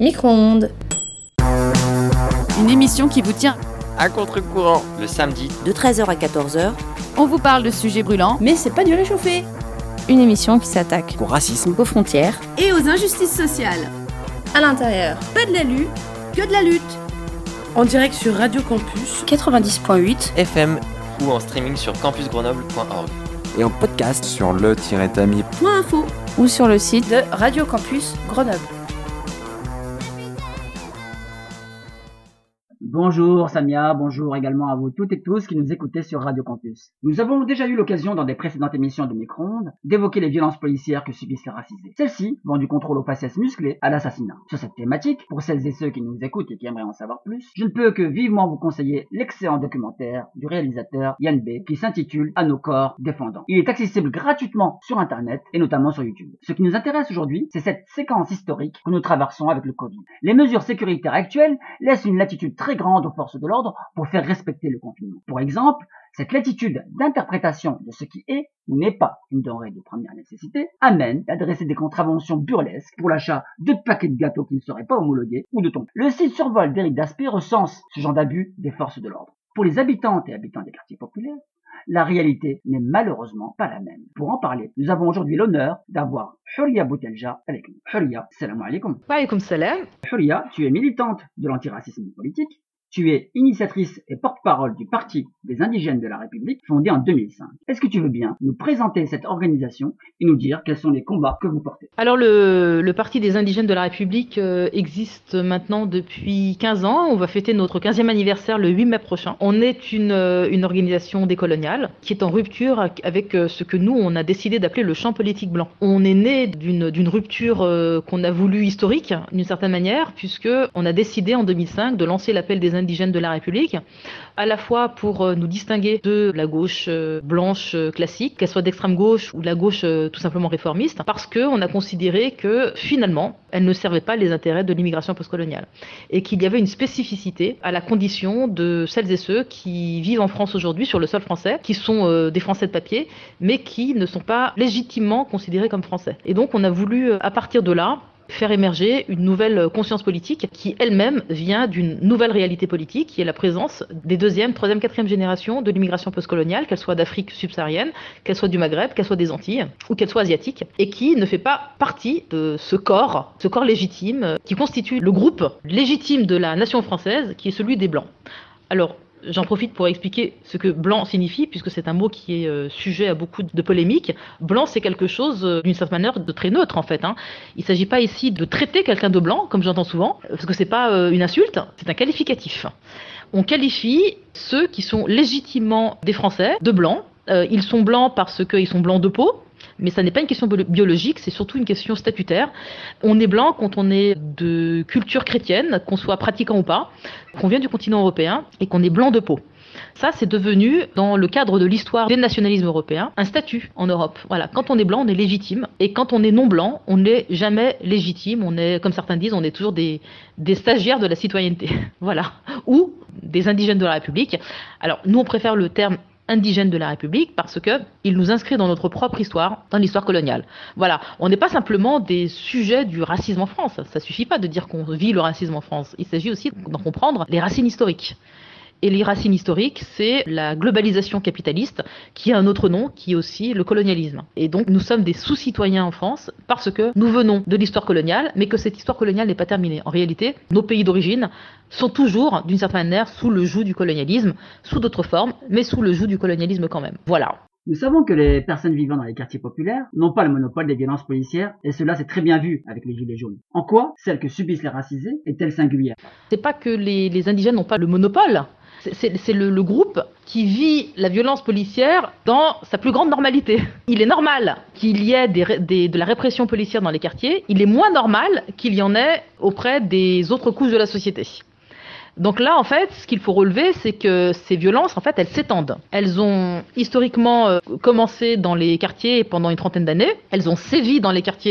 Micro-ondes. Une émission qui vous tient à contre-courant le samedi de 13h à 14h. On vous parle de sujets brûlants, mais c'est pas du réchauffé. Une émission qui s'attaque au racisme, aux frontières et aux injustices sociales. À l'intérieur, pas de la lutte, que de la lutte. En direct sur Radio Campus 90.8 FM ou en streaming sur campusgrenoble.org. Et en podcast sur le-tami.info ou sur le site de Radio Campus Grenoble. Bonjour Samia, bonjour également à vous toutes et tous qui nous écoutez sur Radio Campus. Nous avons déjà eu l'occasion dans des précédentes émissions de Micro-ondes d'évoquer les violences policières que subissent les racisés. Celles-ci vont du contrôle aux faciès musclés à l'assassinat. Sur cette thématique, pour celles et ceux qui nous écoutent et qui aimeraient en savoir plus, je ne peux que vivement vous conseiller l'excellent documentaire du réalisateur Yann B qui s'intitule « À nos corps défendants ». Il est accessible gratuitement sur Internet et notamment sur YouTube. Ce qui nous intéresse aujourd'hui, c'est cette séquence historique que nous traversons avec le Covid. Les mesures sécuritaires actuelles laissent une latitude très grande aux forces de l'ordre pour faire respecter le confinement. Pour exemple, cette latitude d'interprétation de ce qui est ou n'est pas une denrée de première nécessité amène à dresser des contraventions burlesques pour l'achat de paquets de gâteaux qui ne seraient pas homologués ou de thon. Le site Survol d'Éric Daspé recense ce genre d'abus des forces de l'ordre. Pour les habitantes et habitants des quartiers populaires, la réalité n'est malheureusement pas la même. Pour en parler, nous avons aujourd'hui l'honneur d'avoir Huria Boutelja avec nous. Huria, salam alaikum. Wa alaikum salam. Huria, tu es militante de l'antiracisme politique. Tu es initiatrice et porte-parole du Parti des indigènes de la République, fondé en 2005. Est-ce que tu veux bien nous présenter cette organisation et nous dire quels sont les combats que vous portez ? Alors le Parti des indigènes de la République existe maintenant depuis 15 ans. On va fêter notre 15e anniversaire le 8 mai prochain. On est une organisation décoloniale qui est en rupture avec ce que nous, on a décidé d'appeler le champ politique blanc. On est né d'une rupture qu'on a voulu historique, d'une certaine manière, puisque on a décidé en 2005 de lancer l'appel des indigènes de la République, à la fois pour nous distinguer de la gauche blanche classique, qu'elle soit d'extrême gauche ou de la gauche tout simplement réformiste, parce qu'on a considéré que finalement, elle ne servait pas les intérêts de l'immigration postcoloniale et qu'il y avait une spécificité à la condition de celles et ceux qui vivent en France aujourd'hui sur le sol français, qui sont des Français de papier, mais qui ne sont pas légitimement considérés comme Français. Et donc on a voulu, à partir de là, faire émerger une nouvelle conscience politique qui elle-même vient d'une nouvelle réalité politique, qui est la présence des deuxième, troisième, quatrième générations de l'immigration postcoloniale, qu'elle soit d'Afrique subsaharienne, qu'elle soit du Maghreb, qu'elle soit des Antilles ou qu'elle soit asiatique, et qui ne fait pas partie de ce corps légitime qui constitue le groupe légitime de la nation française, qui est celui des Blancs. Alors, j'en profite pour expliquer ce que blanc signifie, puisque c'est un mot qui est sujet à beaucoup de polémiques. Blanc, c'est quelque chose, d'une certaine manière, de très neutre, en fait. Il ne s'agit pas ici de traiter quelqu'un de blanc, comme j'entends souvent, parce que ce n'est pas une insulte, c'est un qualificatif. On qualifie ceux qui sont légitimement des Français de blancs. Ils sont blancs parce qu'ils sont blancs de peau, mais ça n'est pas une question biologique, c'est surtout une question statutaire. On est blanc quand on est de culture chrétienne, qu'on soit pratiquant ou pas, qu'on vient du continent européen et qu'on est blanc de peau. Ça, c'est devenu, dans le cadre de l'histoire des nationalismes européens, un statut en Europe. Voilà, quand on est blanc, on est légitime. Et quand on est non blanc, on n'est jamais légitime. On est, comme certains disent, on est toujours des stagiaires de la citoyenneté. Voilà. Ou des indigènes de la République. Alors, nous, on préfère le terme indigènes de la République parce qu'il nous inscrit dans notre propre histoire, dans l'histoire coloniale. Voilà, on n'est pas simplement des sujets du racisme en France. Ça ne suffit pas de dire qu'on vit le racisme en France. Il s'agit aussi d'en comprendre les racines historiques. Et les racines historiques, c'est la globalisation capitaliste, qui a un autre nom, qui est aussi le colonialisme. Et donc, nous sommes des sous-citoyens en France parce que nous venons de l'histoire coloniale, mais que cette histoire coloniale n'est pas terminée. En réalité, nos pays d'origine sont toujours, d'une certaine manière, sous le joug du colonialisme, sous d'autres formes, mais sous le joug du colonialisme quand même. Voilà. Nous savons que les personnes vivant dans les quartiers populaires n'ont pas le monopole des violences policières, et cela c'est très bien vu avec les gilets jaunes. En quoi celle que subissent les racisés est-elle singulière ? C'est pas que les indigènes n'ont pas le monopole. C'est le groupe qui vit la violence policière dans sa plus grande normalité. Il est normal qu'il y ait de la répression policière dans les quartiers. Il est moins normal qu'il y en ait auprès des autres couches de la société. Donc là, en fait, ce qu'il faut relever, c'est que ces violences, en fait, elles s'étendent. Elles ont historiquement commencé dans les quartiers pendant une trentaine d'années. Elles ont sévi dans les quartiers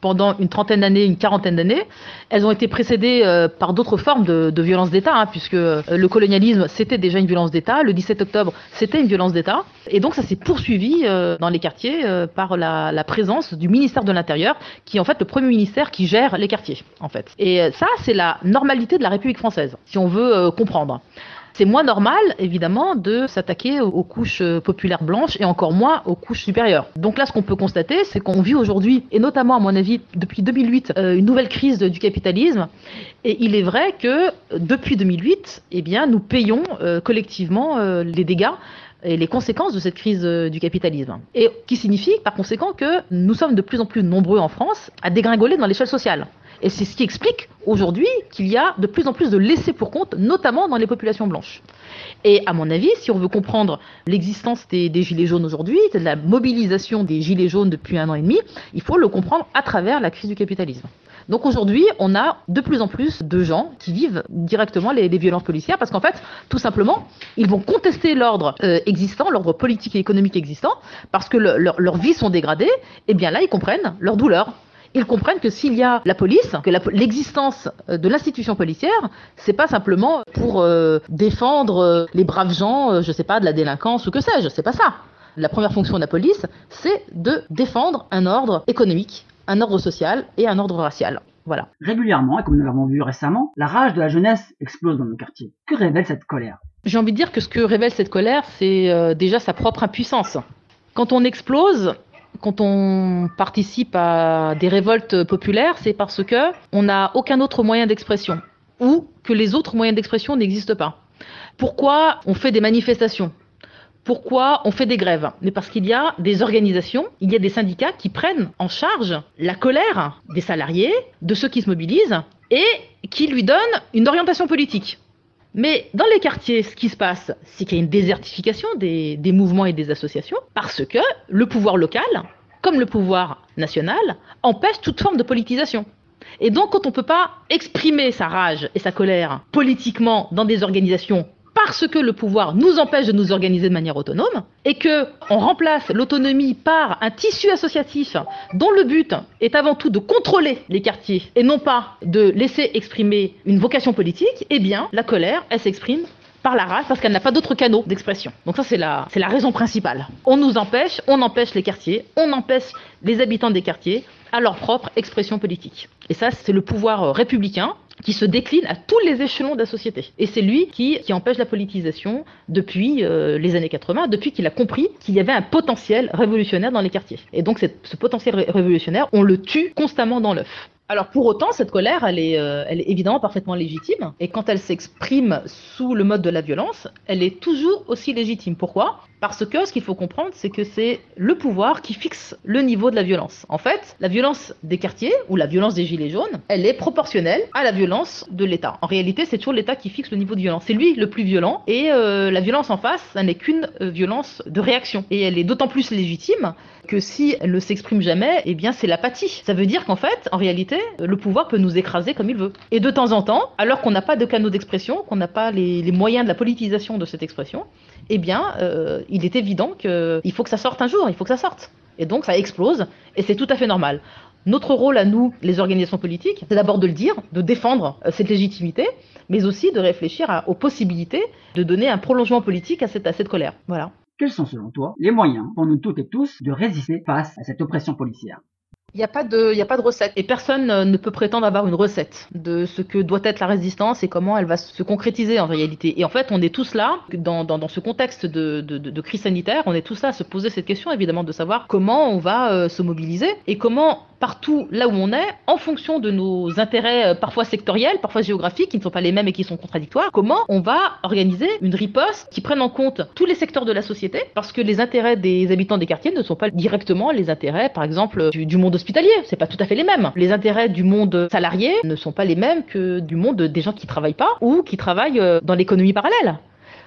pendant une trentaine d'années, une quarantaine d'années, elles ont été précédées par d'autres formes de violence d'État, puisque le colonialisme, c'était déjà une violence d'État, le 17 octobre, c'était une violence d'État, et donc ça s'est poursuivi dans les quartiers par la présence du ministère de l'Intérieur, qui est en fait le premier ministère qui gère les quartiers, en fait. Et ça, c'est la normalité de la République française, si on veut comprendre. C'est moins normal, évidemment, de s'attaquer aux couches populaires blanches et encore moins aux couches supérieures. Donc là, ce qu'on peut constater, c'est qu'on vit aujourd'hui, et notamment à mon avis depuis 2008, une nouvelle crise du capitalisme. Et il est vrai que depuis 2008, eh bien, nous payons collectivement les dégâts et les conséquences de cette crise du capitalisme. Et qui signifie, par conséquent, que nous sommes de plus en plus nombreux en France à dégringoler dans l'échelle sociale. Et c'est ce qui explique aujourd'hui qu'il y a de plus en plus de laissés pour compte, notamment dans les populations blanches. Et à mon avis, si on veut comprendre l'existence des Gilets jaunes aujourd'hui, de la mobilisation des Gilets jaunes depuis 1 an et demi, il faut le comprendre à travers la crise du capitalisme. Donc aujourd'hui, on a de plus en plus de gens qui vivent directement les violences policières parce qu'en fait, tout simplement, ils vont contester l'ordre existant, l'ordre politique et économique existant, parce que leurs vies sont dégradées, et bien là, ils comprennent leur douleur. Ils comprennent que s'il y a la police, que l'existence de l'institution policière, c'est pas simplement pour défendre les braves gens, je sais pas, de la délinquance ou que sais-je, c'est pas ça. La première fonction de la police, c'est de défendre un ordre économique, un ordre social et un ordre racial. Voilà. Régulièrement, et comme nous l'avons vu récemment, la rage de la jeunesse explose dans nos quartiers. Que révèle cette colère ? J'ai envie de dire que ce que révèle cette colère, c'est déjà sa propre impuissance. Quand on explose, quand on participe à des révoltes populaires, c'est parce que on n'a aucun autre moyen d'expression ou que les autres moyens d'expression n'existent pas. Pourquoi on fait des manifestations ? Pourquoi on fait des grèves ? Mais parce qu'il y a des organisations, il y a des syndicats qui prennent en charge la colère des salariés, de ceux qui se mobilisent et qui lui donnent une orientation politique. Mais dans les quartiers, ce qui se passe, c'est qu'il y a une désertification des mouvements et des associations parce que le pouvoir local, comme le pouvoir national, empêche toute forme de politisation. Et donc, quand on ne peut pas exprimer sa rage et sa colère politiquement dans des organisations parce que le pouvoir nous empêche de nous organiser de manière autonome et qu'on remplace l'autonomie par un tissu associatif dont le but est avant tout de contrôler les quartiers et non pas de laisser exprimer une vocation politique, eh bien, la colère, elle s'exprime par la rage parce qu'elle n'a pas d'autres canaux d'expression. Donc ça, c'est la raison principale. On nous empêche, on empêche les quartiers, on empêche les habitants des quartiers à leur propre expression politique. Et ça, c'est le pouvoir républicain qui se décline à tous les échelons de la société. Et c'est lui qui empêche la politisation depuis les années 80, depuis qu'il a compris qu'il y avait un potentiel révolutionnaire dans les quartiers. Et donc ce potentiel révolutionnaire, on le tue constamment dans l'œuf. Alors pour autant, cette colère, elle est évidemment parfaitement légitime. Et quand elle s'exprime sous le mode de la violence, elle est toujours aussi légitime. Pourquoi ? Parce que ce qu'il faut comprendre, c'est que c'est le pouvoir qui fixe le niveau de la violence. En fait, la violence des quartiers ou la violence des gilets jaunes, elle est proportionnelle à la violence de l'État. En réalité, c'est toujours l'État qui fixe le niveau de violence. C'est lui le plus violent et la violence en face, ça n'est qu'une violence de réaction. Et elle est d'autant plus légitime que si elle ne s'exprime jamais, eh bien c'est l'apathie. Ça veut dire qu'en fait, en réalité, le pouvoir peut nous écraser comme il veut. Et de temps en temps, alors qu'on n'a pas de canaux d'expression, qu'on n'a pas les moyens de la politisation de cette expression, eh bien, il est évident qu'il faut que ça sorte un jour, il faut que ça sorte. Et donc ça explose, et c'est tout à fait normal. Notre rôle à nous, les organisations politiques, c'est d'abord de le dire, de défendre cette légitimité, mais aussi de réfléchir aux possibilités de donner un prolongement politique à cette colère. Voilà. Quels sont selon toi les moyens pour nous toutes et tous de résister face à cette oppression policière ? Il n'y a pas de recette. Et personne ne peut prétendre avoir une recette de ce que doit être la résistance et comment elle va se concrétiser en réalité. Et en fait, on est tous là, dans ce contexte de crise sanitaire, on est tous là à se poser cette question, évidemment, de savoir comment on va se mobiliser et comment, partout là où on est, en fonction de nos intérêts parfois sectoriels, parfois géographiques, qui ne sont pas les mêmes et qui sont contradictoires, comment on va organiser une riposte qui prenne en compte tous les secteurs de la société, parce que les intérêts des habitants des quartiers ne sont pas directement les intérêts, par exemple, du monde hospitalier. C'est pas tout à fait les mêmes. Les intérêts du monde salarié ne sont pas les mêmes que du monde des gens qui travaillent pas ou qui travaillent dans l'économie parallèle.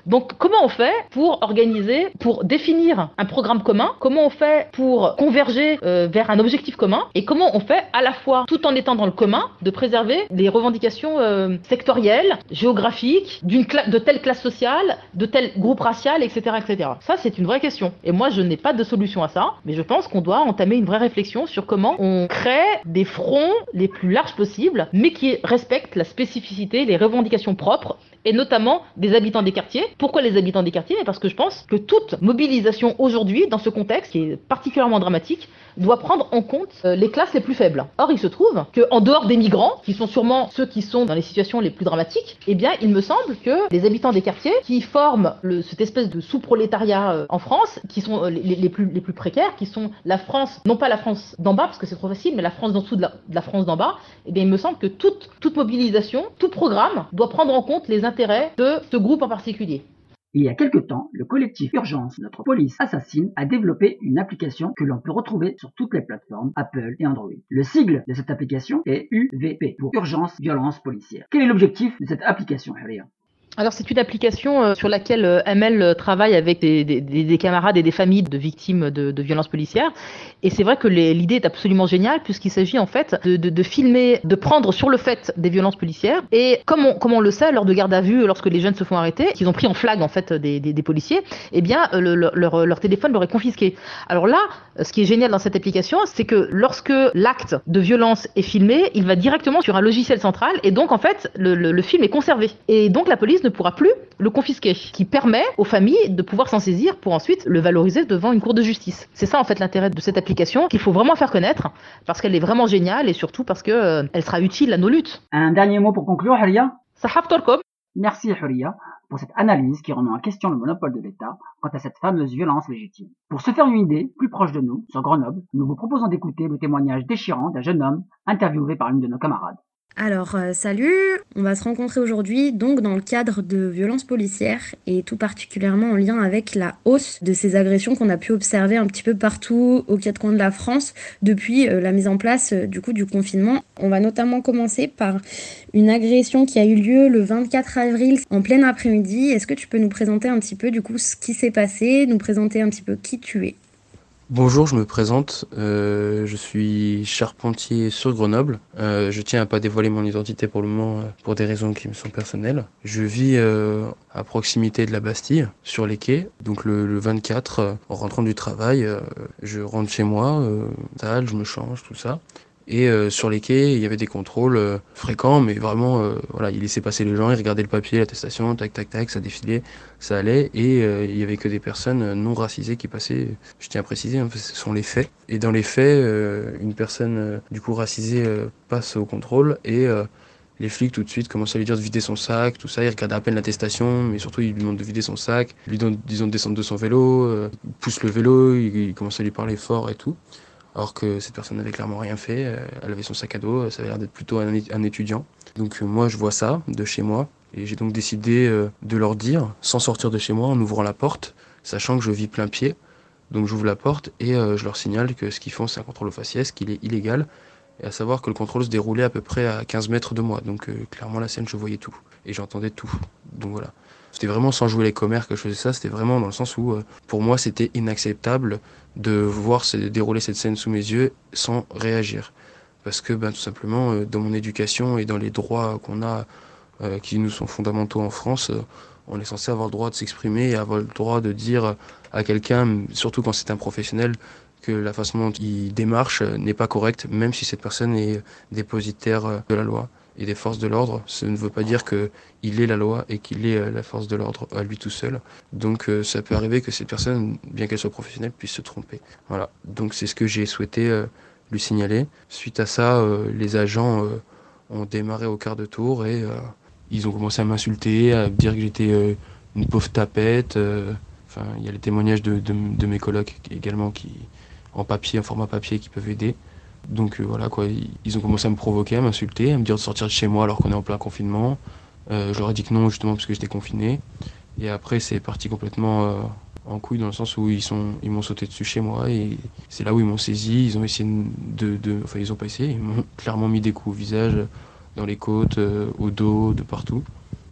Donc comment on fait pour organiser, pour définir un programme commun? Comment on fait pour converger vers un objectif commun? Et comment on fait à la fois, tout en étant dans le commun, de préserver les revendications sectorielles, géographiques, de telle classe sociale, de tel groupe racial, etc., etc. Ça, c'est une vraie question. Et moi, je n'ai pas de solution à ça, mais je pense qu'on doit entamer une vraie réflexion sur comment on crée des fronts les plus larges possibles, mais qui respectent la spécificité, les revendications propres, et notamment des habitants des quartiers. Pourquoi les habitants des quartiers? Parce que je pense que toute mobilisation aujourd'hui, dans ce contexte qui est particulièrement dramatique, doit prendre en compte les classes les plus faibles. Or, il se trouve qu'en dehors des migrants, qui sont sûrement ceux qui sont dans les situations les plus dramatiques, eh bien, il me semble que les habitants des quartiers, qui forment cette espèce de sous-prolétariat en France, qui sont les plus précaires, qui sont la France, non pas la France d'en bas, parce que c'est trop facile, mais la France d'en dessous de la France d'en bas, eh bien, il me semble que toute mobilisation, tout programme doit prendre en compte les intérêts de ce groupe en particulier. Il y a quelque temps, le collectif Urgence, notre police assassine, a développé une application que l'on peut retrouver sur toutes les plateformes Apple et Android. Le sigle de cette application est UVP, pour Urgence Violence Policière. Quel est l'objectif de cette application, Huria? Alors c'est une application sur laquelle ML travaille avec des camarades et des familles de victimes de violences policières. Et c'est vrai que l'idée est absolument géniale puisqu'il s'agit en fait de filmer, de prendre sur le fait des violences policières. Et comme on le sait, lors de garde à vue, lorsque les jeunes se font arrêter, qu'ils ont pris en flag en fait des policiers, eh bien leur téléphone leur est confisqué. Alors là, ce qui est génial dans cette application, c'est que lorsque l'acte de violence est filmé, il va directement sur un logiciel central et donc en fait le film est conservé. Et donc la police ne pourra plus le confisquer, qui permet aux familles de pouvoir s'en saisir pour ensuite le valoriser devant une cour de justice. C'est ça en fait l'intérêt de cette application qu'il faut vraiment faire connaître parce qu'elle est vraiment géniale et surtout parce que elle sera utile à nos luttes. Un dernier mot pour conclure, Huria? Sahaftorkom. Merci Huria pour cette analyse qui remet en question le monopole de l'État quant à cette fameuse violence légitime. Pour se faire une idée plus proche de nous, sur Grenoble, nous vous proposons d'écouter le témoignage déchirant d'un jeune homme interviewé par l'une de nos camarades. Alors, salut, on va se rencontrer aujourd'hui donc dans le cadre de violences policières et tout particulièrement en lien avec la hausse de ces agressions qu'on a pu observer un petit peu partout aux quatre coins de la France depuis la mise en place du confinement. On va notamment commencer par une agression qui a eu lieu le 24 avril en plein après-midi. Est-ce que tu peux nous présenter un petit peu du coup ce qui s'est passé, nous présenter un petit peu qui tu es? Bonjour, je me présente, je suis charpentier sur Grenoble. Je tiens à pas dévoiler mon identité pour le moment pour des raisons qui me sont personnelles. Je vis à proximité de la Bastille, sur les quais. Donc le 24, en rentrant du travail, je rentre chez moi, je me change, tout ça. Et sur les quais, il y avait des contrôles fréquents, mais vraiment, voilà, il laissait passer les gens, il regardait le papier, l'attestation, tac, tac, tac, ça défilait, ça allait, et il y avait que des personnes non racisées qui passaient. Je tiens à préciser, hein, ce sont les faits. Et dans les faits, une personne du coup racisée passe au contrôle et les flics tout de suite commencent à lui dire de vider son sac, tout ça. Ils regardent à peine l'attestation, mais surtout ils lui demandent de vider son sac, ils lui disent de descendre de son vélo, ils poussent le vélo, ils commencent à lui parler fort et tout. Alors que cette personne n'avait clairement rien fait, elle avait son sac à dos, ça avait l'air d'être plutôt un étudiant. Donc moi je vois ça de chez moi, et j'ai donc décidé de leur dire, sans sortir de chez moi, en ouvrant la porte, sachant que je vis plein pied. Donc j'ouvre la porte et je leur signale que ce qu'ils font c'est un contrôle au faciès, qu'il est illégal, et à savoir que le contrôle se déroulait à peu près à 15 mètres de moi. Donc clairement la scène je voyais tout, et j'entendais tout. Donc voilà. C'était vraiment sans jouer les commères que je faisais ça, c'était vraiment dans le sens où pour moi c'était inacceptable de voir se dérouler cette scène sous mes yeux sans réagir. Parce que tout simplement dans mon éducation et dans les droits qu'on a qui nous sont fondamentaux en France, on est censé avoir le droit de s'exprimer et avoir le droit de dire à quelqu'un, surtout quand c'est un professionnel, que la façon dont il démarche n'est pas correcte, même si cette personne est dépositaire de la loi et des forces de l'ordre. Ça ne veut pas dire qu'il est la loi et qu'il est la force de l'ordre à lui tout seul. Donc ça peut arriver que cette personne, bien qu'elle soit professionnelle, puisse se tromper. Voilà, donc c'est ce que j'ai souhaité lui signaler. Suite à ça, les agents ont démarré au quart de tour et ils ont commencé à m'insulter, à me dire que j'étais une pauvre tapette. Enfin, il y a les témoignages de mes colocs également en format papier qui peuvent aider. Donc voilà quoi, ils ont commencé à me provoquer, à m'insulter, à me dire de sortir de chez moi alors qu'on est en plein confinement. Je leur ai dit que non justement parce que j'étais confiné. Et après c'est parti complètement en couille dans le sens où ils m'ont sauté dessus chez moi et c'est là où ils m'ont saisi. Ils ont essayé enfin ils ont pas essayé, ils m'ont clairement mis des coups au visage, dans les côtes, au dos, de partout.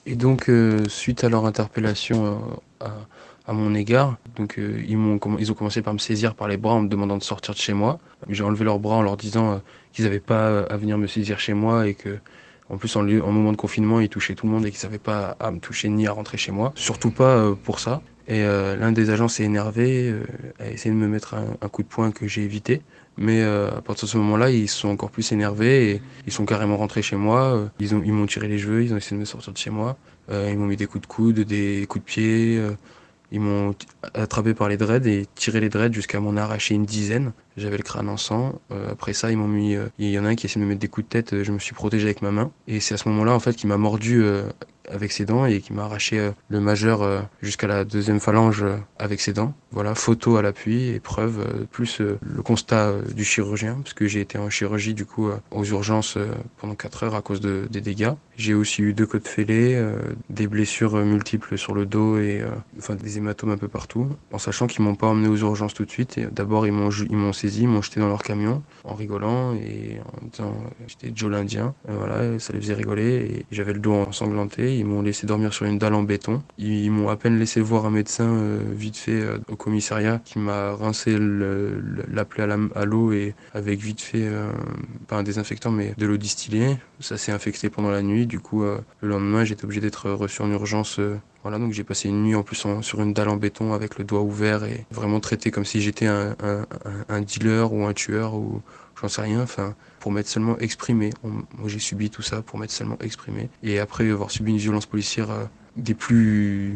Et donc, suite à leur interpellation à mon égard, donc ils ont commencé par me saisir par les bras en me demandant de sortir de chez moi. J'ai enlevé leurs bras en leur disant qu'ils n'avaient pas à venir me saisir chez moi et que, en plus, en moment de confinement, ils touchaient tout le monde et qu'ils n'avaient pas à me toucher ni à rentrer chez moi. Surtout pas pour ça. Et l'un des agents s'est énervé, a essayé de me mettre un coup de poing que j'ai évité. Mais à partir de ce moment-là, ils se sont encore plus énervés et ils sont carrément rentrés chez moi. Ils m'ont tiré les cheveux, ils ont essayé de me sortir de chez moi. Ils m'ont mis des coups de coude, des coups de pied. Ils m'ont attrapé par les dreads et tiré les dreads jusqu'à m'en arracher une dizaine. J'avais le crâne en sang. Après ça, ils m'ont mis... Il y en a un qui a essayé de me mettre des coups de tête. Je me suis protégé avec ma main. Et c'est à ce moment-là, en fait, qu'il m'a mordu avec ses dents et qui m'a arraché le majeur jusqu'à la deuxième phalange avec ses dents. Voilà, photo à l'appui et preuve, plus le constat du chirurgien, parce que j'ai été en chirurgie du coup aux urgences pendant 4 heures à cause des dégâts. J'ai aussi eu 2 côtes fêlées, des blessures multiples sur le dos et des hématomes un peu partout, en sachant qu'ils m'ont pas emmené aux urgences tout de suite. Et d'abord ils m'ont saisi, ils m'ont jeté dans leur camion en rigolant et en disant j'étais Joe l'Indien. Voilà, ça les faisait rigoler et j'avais le dos ensanglanté. Ils m'ont laissé dormir sur une dalle en béton. Ils m'ont à peine laissé voir un médecin vite fait au commissariat qui m'a rincé la plaie à l'eau et avec vite fait, pas un désinfectant mais de l'eau distillée. Ça s'est infecté pendant la nuit. Du coup, le lendemain, j'étais obligé d'être reçu en urgence. Voilà, donc j'ai passé une nuit en plus sur une dalle en béton avec le doigt ouvert et vraiment traité comme si j'étais un dealer ou un tueur ou j'en sais rien. Enfin, pour m'être seulement exprimé. Moi, j'ai subi tout ça pour m'être seulement exprimé. Et après avoir subi une violence policière des plus...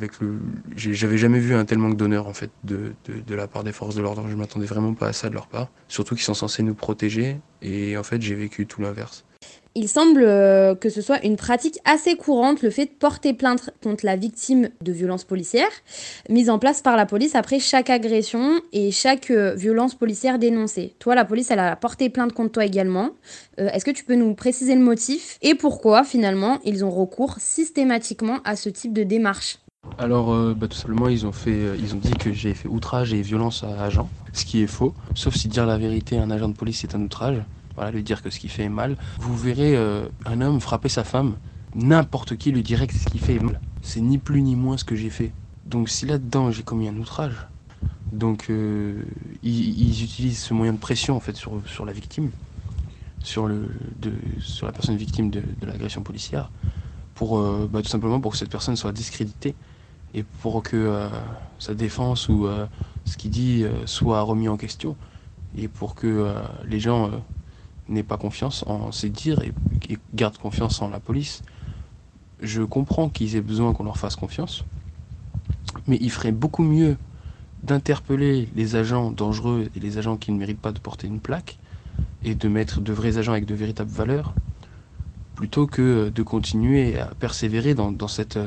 J'avais jamais vu un tel manque d'honneur en fait de la part des forces de l'ordre. Je m'attendais vraiment pas à ça de leur part. Surtout qu'ils sont censés nous protéger. Et en fait, j'ai vécu tout l'inverse. Il semble que ce soit une pratique assez courante, le fait de porter plainte contre la victime de violences policières, mise en place par la police après chaque agression et chaque violence policière dénoncée. Toi, la police, elle a porté plainte contre toi également. Est-ce que tu peux nous préciser le motif et pourquoi, finalement, ils ont recours systématiquement à ce type de démarche ? Alors, tout simplement, ils ont dit que j'ai fait outrage et violence à agent, ce qui est faux. Sauf si dire la vérité à un agent de police, c'est un outrage. Voilà, lui dire que ce qu'il fait est mal. Vous verrez un homme frapper sa femme, n'importe qui lui dirait que ce qu'il fait est mal. C'est ni plus ni moins ce que j'ai fait. Donc si là-dedans j'ai commis un outrage, donc ils utilisent ce moyen de pression en fait sur la victime, sur la personne victime de l'agression policière, pour tout simplement pour que cette personne soit discréditée et pour que sa défense ou ce qu'il dit soit remis en question et pour que les gens n'aient pas confiance en ses dires et gardent confiance en la police. Je comprends qu'ils aient besoin qu'on leur fasse confiance, mais il ferait beaucoup mieux d'interpeller les agents dangereux et les agents qui ne méritent pas de porter une plaque et de mettre de vrais agents avec de véritables valeurs plutôt que de continuer à persévérer dans cette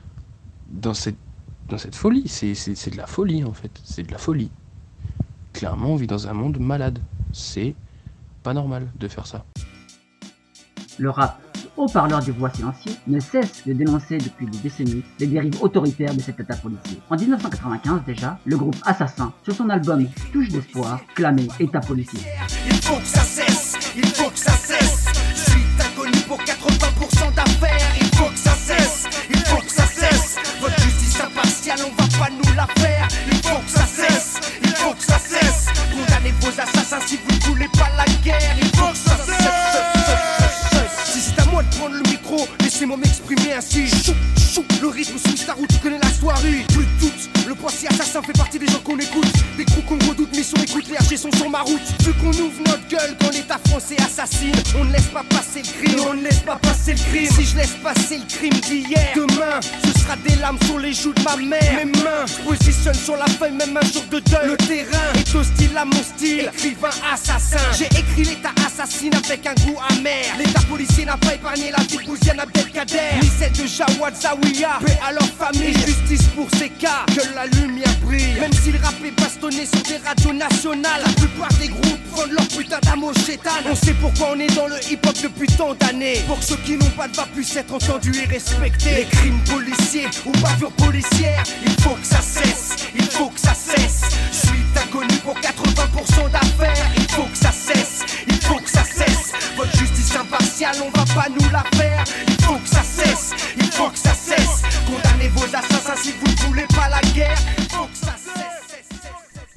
folie. C'est de la folie en fait, c'est de la folie. Clairement, on vit dans un monde malade. C'est pas normal de faire ça. Le rap, haut-parleur des voix silencieuses, ne cesse de dénoncer depuis des décennies les dérives autoritaires de cet état policier. En 1995 déjà, le groupe Assassin, sur son album Touche d'espoir, clamait état policier. Il faut que ça cesse, il faut que ça cesse. Je suis inconnu pour 80% d'affaires. Il faut que ça cesse, il faut que ça cesse. Votre justice impartiale, on va pas nous la faire. Il faut que ça cesse, il faut que ça cesse. Condamnez vos assassins si vous ne voulez pas la guerre. Il faut que ça cesse. Si c'est à moi de prendre le micro, laissez-moi m'exprimer ainsi. Chou, chou, le rythme suit sa route, tu connais la soirée. Plus de doute, le poisson assassin fait partie des gens qu'on écoute. Des coups qu'on redoute, mission écoute, les RG sont sur ma route. Vu qu'on ouvre notre gueule quand l'état français assassine, on ne laisse pas passer le crime, on ne laisse pas passer le crime. Si je laisse passer le crime d'hier, demain, ce sera des larmes sur les joues de ma mère. Mes mains, je positionne sur la feuille même un jour de deuil. Le terrain est hostile à mon style, écrivain assassin. J'ai écrit l'état assassine avec un goût amer. L'état policier n'a pas épargné la vie de Bouziane Abdelkader, ni celle de Jawad Zawiya. Paix à leur famille, justice pour ces cas, que la lumière brille. Même si le rap est bastonné sur des radios nationales, la plupart des groupes vendent leur putain d'amour chétane. On sait pourquoi on est dans le hip-hop depuis tant d'années, pour que ceux qui n'ont pas de voix puissent être entendus et respectés. Les crimes policiers ou bavures policières, il faut que ça cesse, il faut que ça cesse. Je suis inconnu pour 80% d'affaires. Il faut que ça cesse, il faut que ça cesse. Votre justice impartiale, on va pas nous la faire. Il faut que ça cesse, il faut que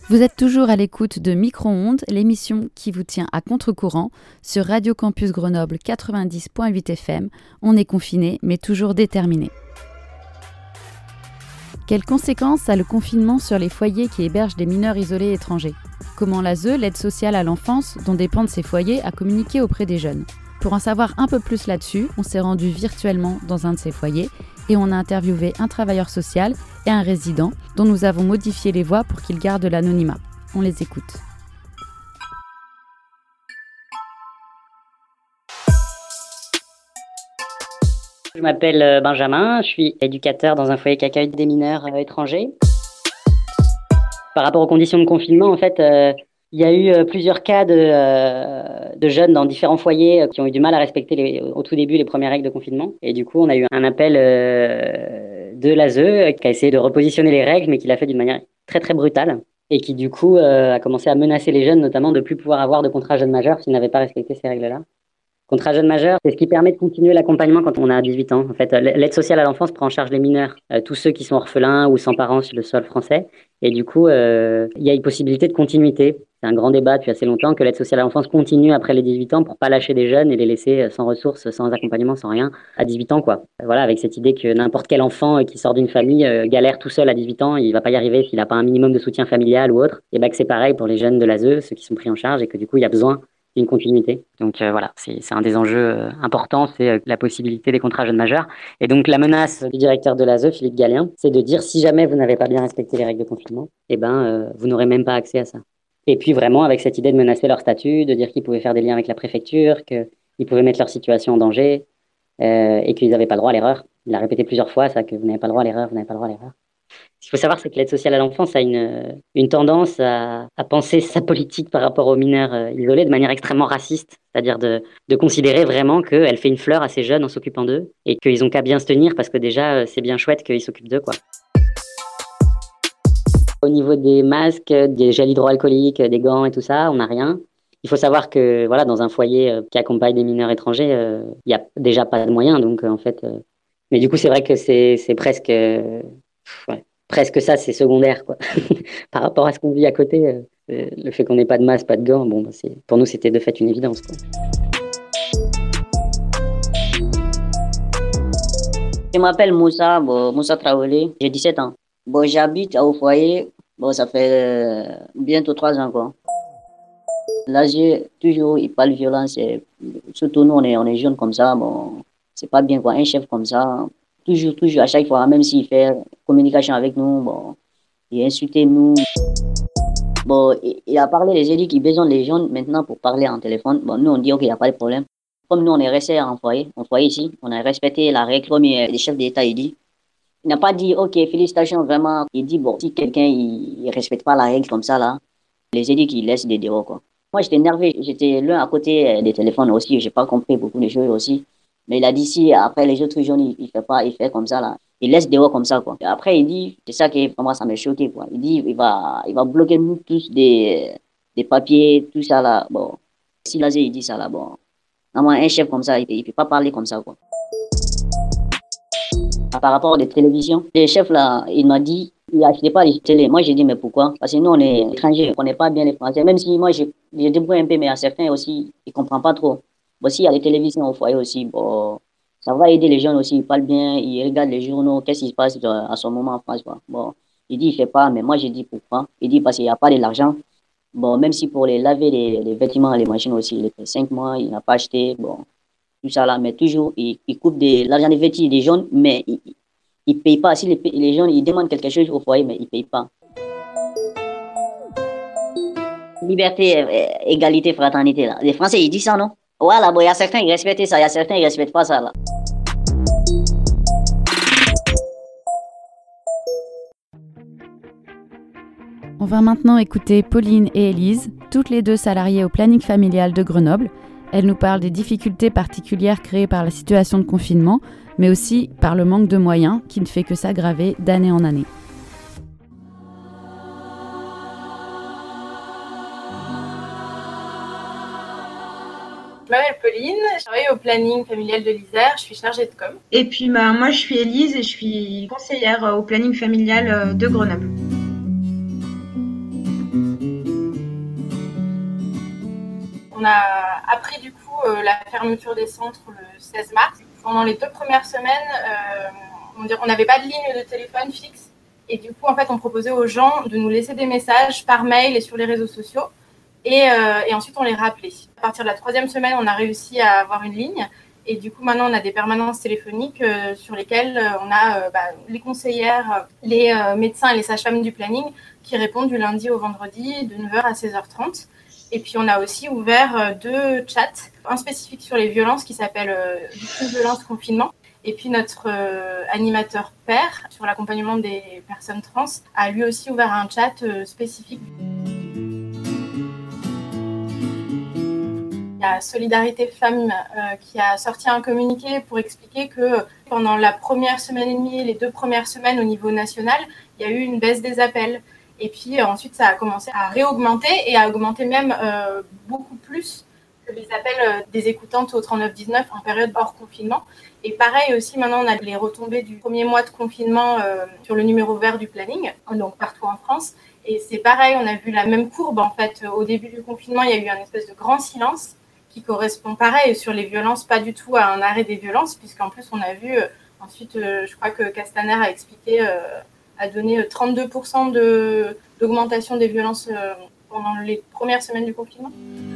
Vous êtes toujours à l'écoute de Micro-ondes, l'émission qui vous tient à contre-courant sur Radio Campus Grenoble 90.8 FM. On est confiné, mais toujours déterminé. Quelles conséquences a le confinement sur les foyers qui hébergent des mineurs isolés étrangers ? Comment l'ASE, l'aide sociale à l'enfance, dont dépendent ces foyers, a communiqué auprès des jeunes ? Pour en savoir un peu plus là-dessus, on s'est rendu virtuellement dans un de ces foyers et on a interviewé un travailleur social et un résident dont nous avons modifié les voix pour qu'ils gardent l'anonymat. On les écoute. Je m'appelle Benjamin, je suis éducateur dans un foyer qui accueille des mineurs étrangers. Par rapport aux conditions de confinement, en fait, il y a eu plusieurs cas de jeunes dans différents foyers qui ont eu du mal à respecter au tout début les premières règles de confinement. Et du coup, on a eu un appel de l'ASE qui a essayé de repositionner les règles, mais qui l'a fait d'une manière très très brutale. Et qui du coup a commencé à menacer les jeunes, notamment de ne plus pouvoir avoir de contrat jeune majeur s'ils n'avaient pas respecté ces règles-là. Contrat jeune majeur, c'est ce qui permet de continuer l'accompagnement quand on a 18 ans. En fait, l'aide sociale à l'enfance prend en charge les mineurs, tous ceux qui sont orphelins ou sans parents sur le sol français. Et du coup, il y a une possibilité de continuité. C'est un grand débat depuis assez longtemps que l'aide sociale à l'enfance continue après les 18 ans pour pas lâcher des jeunes et les laisser sans ressources, sans accompagnement, sans rien, à 18 ans, quoi. Voilà, avec cette idée que n'importe quel enfant qui sort d'une famille galère tout seul à 18 ans, il va pas y arriver s'il n'a pas un minimum de soutien familial ou autre. Et que c'est pareil pour les jeunes de l'ASE, ceux qui sont pris en charge, et que du coup, il y a besoin d'une continuité. Donc voilà, c'est un des enjeux importants, c'est la possibilité des contrats jeunes majeurs. Et donc la menace du directeur de l'ASE, Philippe Gallien, c'est de dire si jamais vous n'avez pas bien respecté les règles de confinement, vous n'aurez même pas accès à ça. Et puis vraiment avec cette idée de menacer leur statut, de dire qu'ils pouvaient faire des liens avec la préfecture, qu'ils pouvaient mettre leur situation en danger et qu'ils n'avaient pas le droit à l'erreur. Il a répété plusieurs fois ça, que vous n'avez pas le droit à l'erreur, vous n'avez pas le droit à l'erreur. Ce qu'il faut savoir, c'est que l'aide sociale à l'enfance a une tendance à penser sa politique par rapport aux mineurs isolés de manière extrêmement raciste, c'est-à-dire de considérer vraiment qu'elle fait une fleur à ces jeunes en s'occupant d'eux et qu'ils n'ont qu'à bien se tenir parce que déjà, c'est bien chouette qu'ils s'occupent d'eux, quoi. Au niveau des masques, des gels hydroalcooliques, des gants et tout ça, on n'a rien. Il faut savoir que voilà, dans un foyer qui accompagne des mineurs étrangers, il n'y a déjà pas de moyens, donc en fait... Mais du coup, c'est vrai que c'est presque... presque ça, c'est secondaire, quoi. Par rapport à ce qu'on vit à côté, le fait qu'on n'ait pas de masque, pas de gants, pour nous, c'était de fait une évidence, quoi. Je m'appelle Moussa Traoré, j'ai 17 ans. J'habite au foyer, ça fait bientôt 3 ans, quoi. Là, toujours, il parle violence, surtout nous, on est jeunes comme ça, c'est pas bien, quoi. Un chef comme ça, toujours, à chaque fois, même s'il fait communication avec nous, il insulte nous. Il a parlé, j'ai dit qu'il besoin des jeunes maintenant pour parler en téléphone. Nous, on dit, ok, il n'y a pas de problème. Comme nous, on est resté en foyer ici, on a respecté la règle, comme le chef d'État, il dit. Il n'a pas dit, ok, félicitations, vraiment. Il dit, si quelqu'un, il respecte pas la règle comme ça, là, les édits, qu'il laisse des dehors, quoi. Moi, j'étais énervé, j'étais l'un à côté des téléphones aussi, j'ai pas compris beaucoup de choses aussi. Mais il a dit, si après les autres jeunes, il fait comme ça, là. Il laisse dehors comme ça, quoi. Et après, il dit, c'est ça qui, moi, ça m'a choqué, quoi. Il dit, il va bloquer nous tous des papiers, tout ça, là. Si l'ASE, il dit ça, là, normalement, un chef comme ça, il peut pas parler comme ça, quoi. Par rapport aux télévisions, les chefs, là, il m'a dit, il n'achetait pas les télé. Moi, j'ai dit, mais pourquoi? Parce que nous, on est étrangers, on ne connaît pas bien les Français. Même si moi, j'ai débrouillé un peu, mais à certains aussi, ils ne comprennent pas trop. S'il y a des télévisions au foyer aussi, ça va aider les jeunes aussi, ils parlent bien, ils regardent les journaux, qu'est-ce qui se passe à ce moment en France, quoi. Il dit, il ne fait pas, mais moi, j'ai dit, pourquoi? Il dit, parce qu'il n'y a pas de l'argent. Même si pour les laver les vêtements, les machines aussi, il fait 5 mois, il n'a pas acheté, tout ça là, mais toujours, il coupe l'argent des vêtements des jeunes, mais il ne paye pas. Si les jeunes, ils demandent quelque chose au foyer, mais ils ne payent pas. Liberté, égalité, fraternité, là. Les Français, ils disent ça, non? Voilà, il y a certains qui respectent ça, il y a certains qui ne respectent pas ça, là. On va maintenant écouter Pauline et Élise, toutes les deux salariées au planning familial de Grenoble. Elles nous parlent des difficultés particulières créées par la situation de confinement, mais aussi par le manque de moyens qui ne fait que s'aggraver d'année en année. Je m'appelle Pauline, je travaille au planning familial de l'Isère, je suis chargée de com. Et puis moi je suis Élise et je suis conseillère au planning familial de Grenoble. On a appris du coup la fermeture des centres le 16 mars. Pendant les 2 premières semaines, on n'avait pas de ligne de téléphone fixe. Et du coup, en fait, on proposait aux gens de nous laisser des messages par mail et sur les réseaux sociaux. Et ensuite, on les rappelait. À partir de la 3e semaine, on a réussi à avoir une ligne. Et du coup, maintenant, on a des permanences téléphoniques sur lesquelles on a les conseillères, les médecins et les sages-femmes du planning qui répondent du lundi au vendredi de 9h à 16h30. Et puis, on a aussi ouvert 2 chats, un spécifique sur les violences qui s'appelle Violence Confinement. Et puis notre animateur père sur l'accompagnement des personnes trans a lui aussi ouvert un chat spécifique. Il y a Solidarité Femmes qui a sorti un communiqué pour expliquer que pendant la première semaine et demie, les 2 premières semaines au niveau national, il y a eu une baisse des appels. Et puis ensuite, ça a commencé à réaugmenter et à augmenter même beaucoup plus que les appels des écoutantes au 3919 en période hors confinement. Et pareil aussi, maintenant, on a les retombées du premier mois de confinement sur le numéro vert du planning, donc partout en France. Et c'est pareil, on a vu la même courbe, en fait. Au début du confinement, il y a eu un espèce de grand silence qui correspond, pareil, sur les violences, pas du tout à un arrêt des violences, puisqu'en plus, on a vu, ensuite, je crois que Castaner a expliqué, a donné 32% d'augmentation des violences pendant les premières semaines du confinement.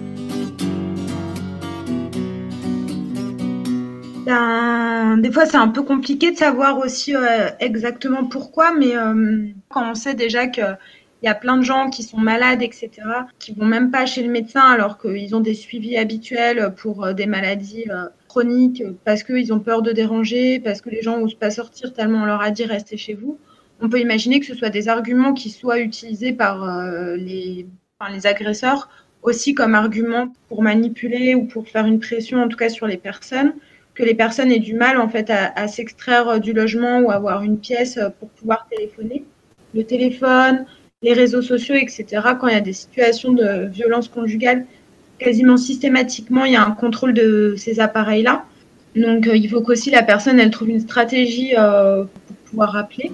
Des fois, c'est un peu compliqué de savoir aussi exactement pourquoi, mais quand on sait déjà qu'il y a plein de gens qui sont malades, etc., qui vont même pas chez le médecin alors qu'ils ont des suivis habituels pour des maladies chroniques, parce qu'ils ont peur de déranger, parce que les gens n'osent pas sortir tellement on leur a dit restez chez vous, on peut imaginer que ce soit des arguments qui soient utilisés par les agresseurs aussi comme argument pour manipuler ou pour faire une pression, en tout cas sur les personnes, que les personnes aient du mal en fait à s'extraire du logement ou avoir une pièce pour pouvoir téléphoner. Le téléphone, les réseaux sociaux, etc. Quand il y a des situations de violence conjugale, quasiment systématiquement, il y a un contrôle de ces appareils-là. Donc, il faut qu'aussi la personne elle trouve une stratégie pour pouvoir rappeler.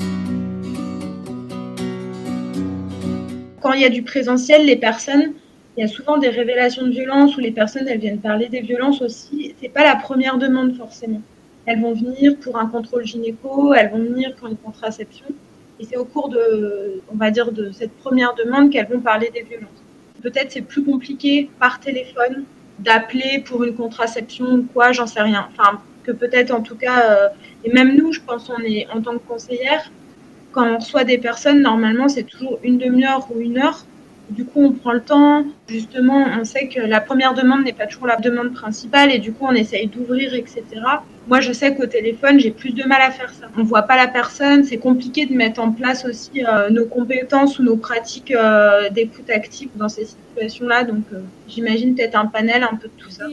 Quand il y a du présentiel, les personnes... Il y a souvent des révélations de violence où les personnes elles viennent parler des violences aussi. C'est pas la première demande forcément. Elles vont venir pour un contrôle gynéco, elles vont venir pour une contraception. Et c'est au cours de cette première demande qu'elles vont parler des violences. Peut-être c'est plus compliqué par téléphone d'appeler pour une contraception ou quoi, j'en sais rien. Enfin, que peut-être en tout cas, et même nous, je pense, on est en tant que conseillère, quand on reçoit des personnes, normalement c'est toujours une demi-heure ou 1 heure. Du coup, on prend le temps. Justement, on sait que la première demande n'est pas toujours la demande principale et du coup, on essaye d'ouvrir, etc. Moi, je sais qu'au téléphone, j'ai plus de mal à faire ça. On voit pas la personne. C'est compliqué de mettre en place aussi nos compétences ou nos pratiques d'écoute active dans ces situations-là. Donc, j'imagine peut-être un panel un peu de tout ça.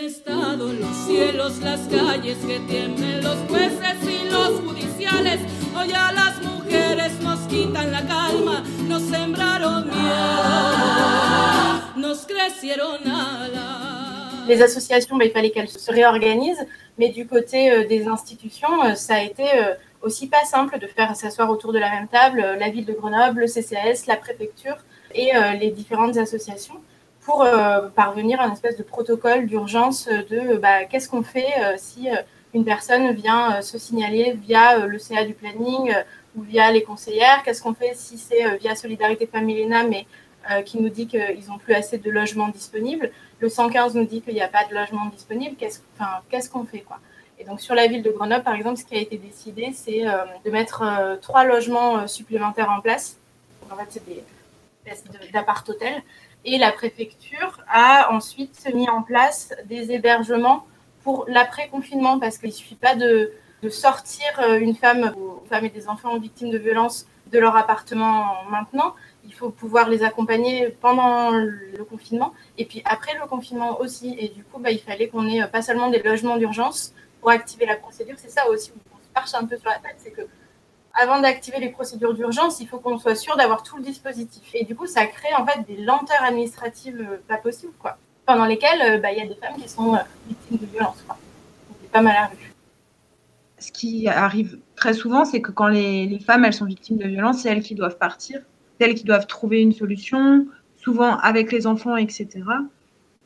Nos quitan la calma, nos sembraron miedo, nos crecieron alas. Les associations, il fallait qu'elles se réorganisent, mais du côté des institutions, ça a été aussi pas simple de faire s'asseoir autour de la même table la ville de Grenoble, le CCAS, la préfecture et les différentes associations pour parvenir à une espèce de protocole d'urgence de qu'est-ce qu'on fait si une personne vient se signaler via le CA du planning ou via les conseillères, qu'est-ce qu'on fait si c'est via Solidarité Femmes-Milena, mais qui nous dit qu'ils n'ont plus assez de logements disponibles. Le 115 nous dit qu'il n'y a pas de logement disponible. Qu'est-ce qu'on fait, quoi? Et donc, sur la ville de Grenoble, par exemple, ce qui a été décidé, c'est de mettre 3 logements supplémentaires en place. En fait, c'est des espèces d'appart-hôtels. Et la préfecture a ensuite mis en place des hébergements pour l'après-confinement, parce qu'il ne suffit pas de sortir une femme ou femmes et des enfants victimes de violences de leur appartement maintenant. Il faut pouvoir les accompagner pendant le confinement et puis après le confinement aussi. Et du coup, il fallait qu'on ait pas seulement des logements d'urgence pour activer la procédure. C'est ça aussi où on se marche un peu sur la tête, c'est que avant d'activer les procédures d'urgence, il faut qu'on soit sûr d'avoir tout le dispositif. Et du coup, ça crée en fait des lenteurs administratives pas possibles, quoi, pendant lesquelles y a des femmes qui sont victimes de violences, quoi. C'est pas mal à vue. Ce qui arrive très souvent, c'est que quand les femmes elles sont victimes de violences, c'est elles qui doivent partir, c'est elles qui doivent trouver une solution, souvent avec les enfants, etc.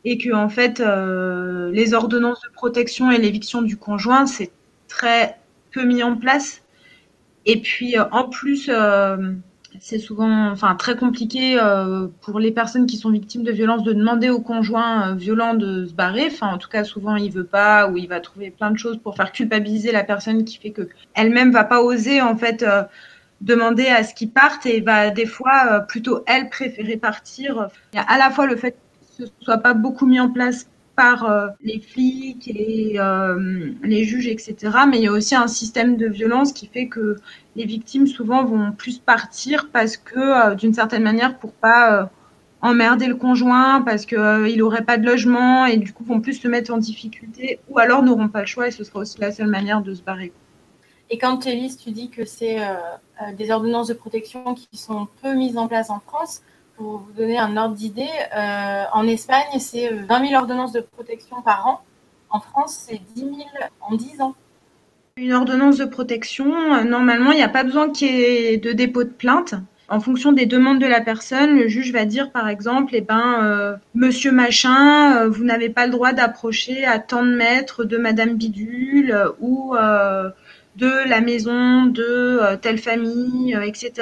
et que en fait les ordonnances de protection et l'éviction du conjoint, c'est très peu mis en place. Et puis en plus, c'est souvent très compliqué pour les personnes qui sont victimes de violences de demander au conjoint violent de se barrer. En tout cas, souvent il veut pas, ou il va trouver plein de choses pour faire culpabiliser la personne, qui fait que elle-même va pas oser en fait demander à ce qu'ils partent, et va des fois plutôt elle préférer partir. Il y a à la fois le fait que ce soit pas beaucoup mis en place par les flics et les juges, etc. Mais il y a aussi un système de violence qui fait que les victimes souvent vont plus partir parce que d'une certaine manière, pour pas emmerder le conjoint, parce qu'il n'aurait pas de logement, et du coup vont plus se mettre en difficulté, ou alors n'auront pas le choix et ce sera aussi la seule manière de se barrer. Et quand Élise, tu dis que c'est des ordonnances de protection qui sont peu mises en place en France, pour vous donner un ordre d'idée, en Espagne, c'est 20 000 ordonnances de protection par an. En France, c'est 10 000 en 10 ans. Une ordonnance de protection, normalement, il n'y a pas besoin qu'il y ait de dépôt de plainte. En fonction des demandes de la personne, le juge va dire, par exemple, monsieur machin, vous n'avez pas le droit d'approcher à tant de mètres de madame Bidule, ou de la maison de telle famille, etc.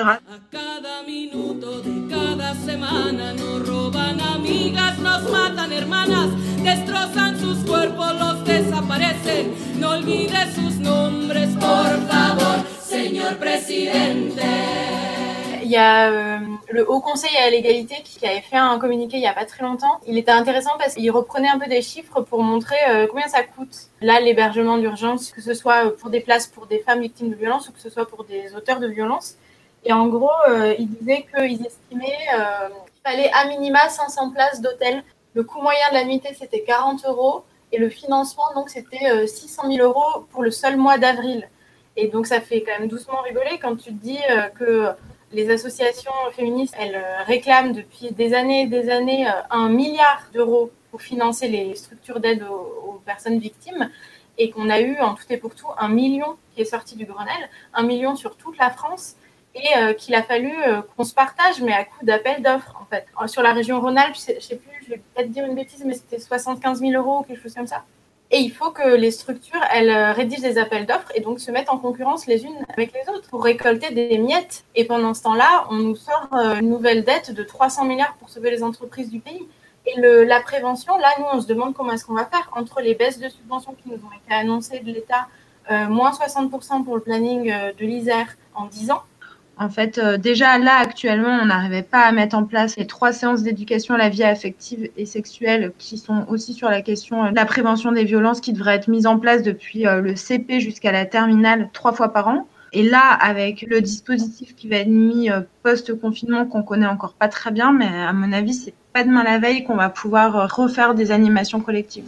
Semana nos roban amigas, nos matan hermanas, destrozan sus cuerpos, los desaparecen. No olvide sus nombres, por favor, señor presidente. Il y a le Haut Conseil à l'égalité qui avait fait un communiqué il n'y a pas très longtemps. Il était intéressant parce qu'il reprenait un peu des chiffres pour montrer combien ça coûte. Là, l'hébergement d'urgence, que ce soit pour des places pour des femmes victimes de violences ou que ce soit pour des auteurs de violences. Et en gros, il disait qu'ils estimaient qu'il fallait à minima 500 places d'hôtel. Le coût moyen de la nuitée, c'était 40 € et le financement, donc, c'était 600 000 € pour le seul mois d'avril. Et donc, ça fait quand même doucement rigoler quand tu te dis que les associations féministes, elles réclament depuis des années 1 milliard d'euros pour financer les structures d'aide aux personnes victimes, et qu'on a eu en tout et pour tout 1 million qui est sorti du Grenelle, 1 million sur toute la France, et qu'il a fallu qu'on se partage, mais à coup d'appel d'offres, en fait. Sur la région Rhône-Alpes, je sais plus, je vais peut-être dire une bêtise, mais c'était 75 000 € ou quelque chose comme ça. Et il faut que les structures, elles rédigent des appels d'offres et donc se mettent en concurrence les unes avec les autres pour récolter des miettes. Et pendant ce temps-là, on nous sort une nouvelle dette de 300 milliards pour sauver les entreprises du pays. Et la prévention, là, nous, on se demande comment est-ce qu'on va faire entre les baisses de subventions qui nous ont été annoncées de l'État, moins 60% pour le planning de l'Isère en 10 ans. En fait, déjà là, actuellement, on n'arrivait pas à mettre en place les 3 séances d'éducation à la vie affective et sexuelle qui sont aussi sur la question de la prévention des violences, qui devraient être mises en place depuis le CP jusqu'à la terminale 3 fois par an. Et là, avec le dispositif qui va être mis post-confinement, qu'on connaît encore pas très bien, mais à mon avis, c'est pas demain la veille qu'on va pouvoir refaire des animations collectives.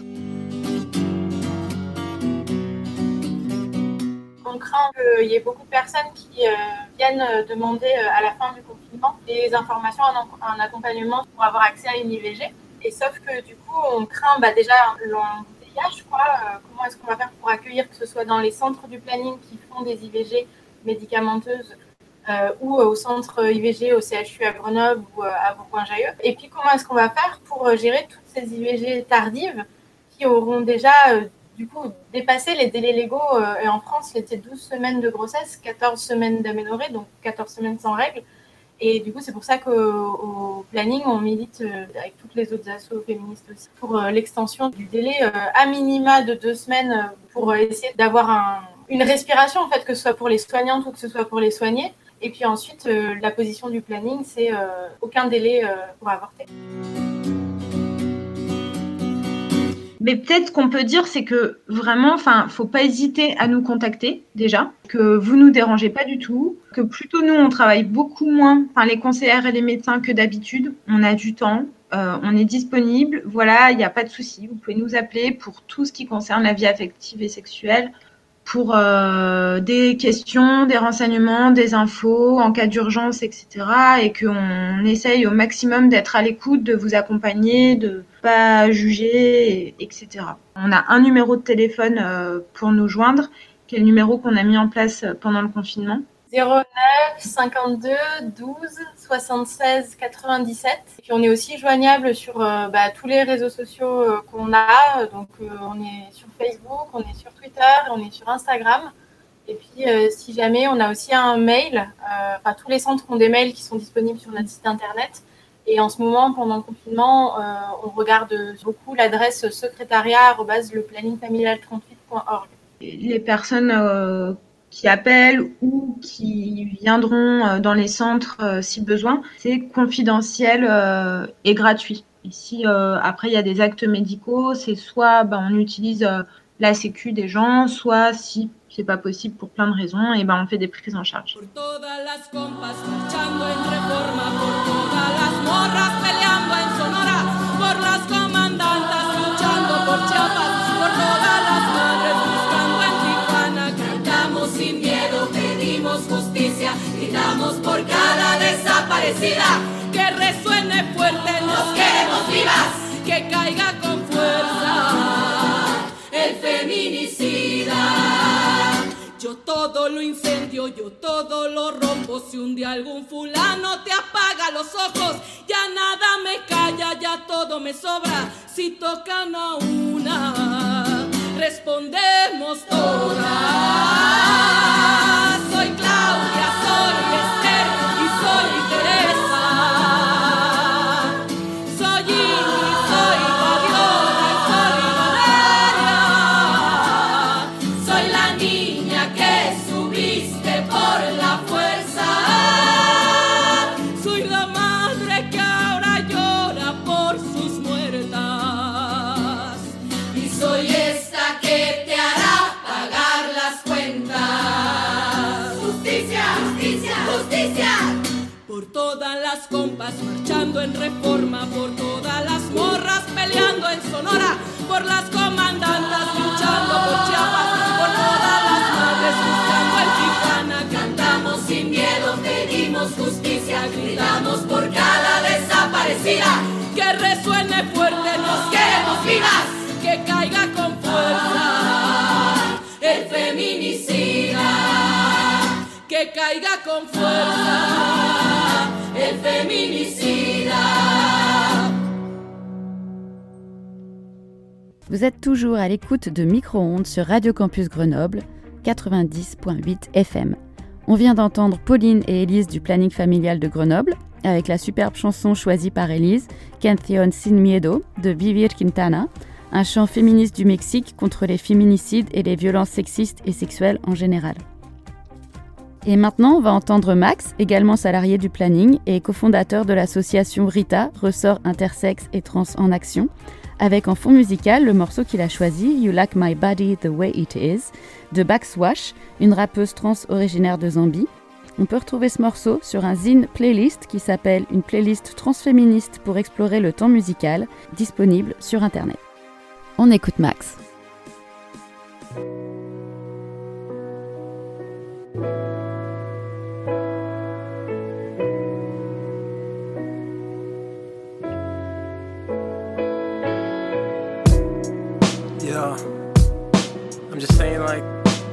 On craint qu'il y ait beaucoup de personnes qui viennent demander à la fin du confinement des informations, un accompagnement pour avoir accès à une IVG. Et sauf que du coup, on craint déjà l'embouteillage, quoi. Comment est-ce qu'on va faire pour accueillir, que ce soit dans les centres du planning qui font des IVG médicamenteuses ou au centre IVG au CHU à Grenoble ou à Bourgoin-Jallieu. Et puis, comment est-ce qu'on va faire pour gérer toutes ces IVG tardives qui auront déjà du coup dépasser les délais légaux, et en France c'était 12 semaines de grossesse, 14 semaines d'aménorrhée, donc 14 semaines sans règles. Et du coup c'est pour ça qu'au planning on milite avec toutes les autres assos féministes aussi pour l'extension du délai à minima de 2 semaines pour essayer d'avoir une respiration, en fait, que ce soit pour les soignantes ou que ce soit pour les soignés. Et puis ensuite la position du planning, c'est aucun délai pour avorter. Mais peut-être qu'on peut dire, c'est que vraiment, faut pas hésiter à nous contacter déjà, que vous nous dérangez pas du tout, que plutôt nous, on travaille beaucoup moins, les conseillères et les médecins que d'habitude. On a du temps, on est disponible. Voilà, il n'y a pas de souci. Vous pouvez nous appeler pour tout ce qui concerne la vie affective et sexuelle, pour des questions, des renseignements, des infos en cas d'urgence, etc. Et qu'on essaye au maximum d'être à l'écoute, de vous accompagner, de pas juger, etc. On a un numéro de téléphone pour nous joindre, qui est le numéro qu'on a mis en place pendant le confinement. 09 52 12 76 97. Et puis on est aussi joignable sur tous les réseaux sociaux qu'on a. Donc on est sur Facebook, on est sur Twitter, on est sur Instagram. Et puis si jamais, on a aussi un mail. Tous les centres ont des mails qui sont disponibles sur notre site internet. Et en ce moment, pendant le confinement, on regarde beaucoup l'adresse secrétariat@leplanningfamilial38.org. Les personnes qui appellent ou qui viendront dans les centres si besoin, c'est confidentiel et gratuit. Et si après il y a des actes médicaux, c'est soit on utilise la sécu des gens, soit si c'est pas possible pour plein de raisons, et on fait des prises en charge. Gritamos por cada desaparecida, que resuene fuerte, nos queremos vivas, que caiga con fuerza el feminicida. Yo todo lo incendio, yo todo lo rompo. Si un día algún fulano te apaga los ojos, ya nada me calla, ya todo me sobra. Si tocan a una, respondemos todas. Soy Claudia, soy Esther y soy Teresa. Soy Ingrid, soy Fabiola y soy Valeria. Soy la niña que subiste por la fuerza. Soy la madre que ahora llora por sus muertas. Y soy esta que te hará pagar las cuentas. Justicia, justicia, justicia. Por todas las compas marchando en Reforma, por todas las morras peleando en Sonora, por las comandantas luchando por Chiapas, por todas las madres buscando en Tijuana. Cantamos sin miedo, pedimos justicia, gritamos por cada desaparecida. Que resuene fuerte, nos queremos vivas, que caiga con fuerza el feminicida. Que caiga con fuerza el feminicida. Vous êtes toujours à l'écoute de Micro-ondes sur Radio Campus Grenoble, 90.8 FM. On vient d'entendre Pauline et Élise du Planning Familial de Grenoble, avec la superbe chanson choisie par Élise, Canción Sin Miedo, de Vivir Quintana, un chant féministe du Mexique contre les féminicides et les violences sexistes et sexuelles en général. Et maintenant, on va entendre Max, également salarié du planning et cofondateur de l'association RITA, Ressort Intersexe et Trans en Action, avec en fond musical le morceau qu'il a choisi, You Like My Body The Way It Is, de Backswash, une rappeuse trans originaire de Zambie. On peut retrouver ce morceau sur un zine playlist qui s'appelle Une playlist transféministe pour explorer le temps musical, disponible sur Internet. On écoute Max. Yeah, I'm just saying like.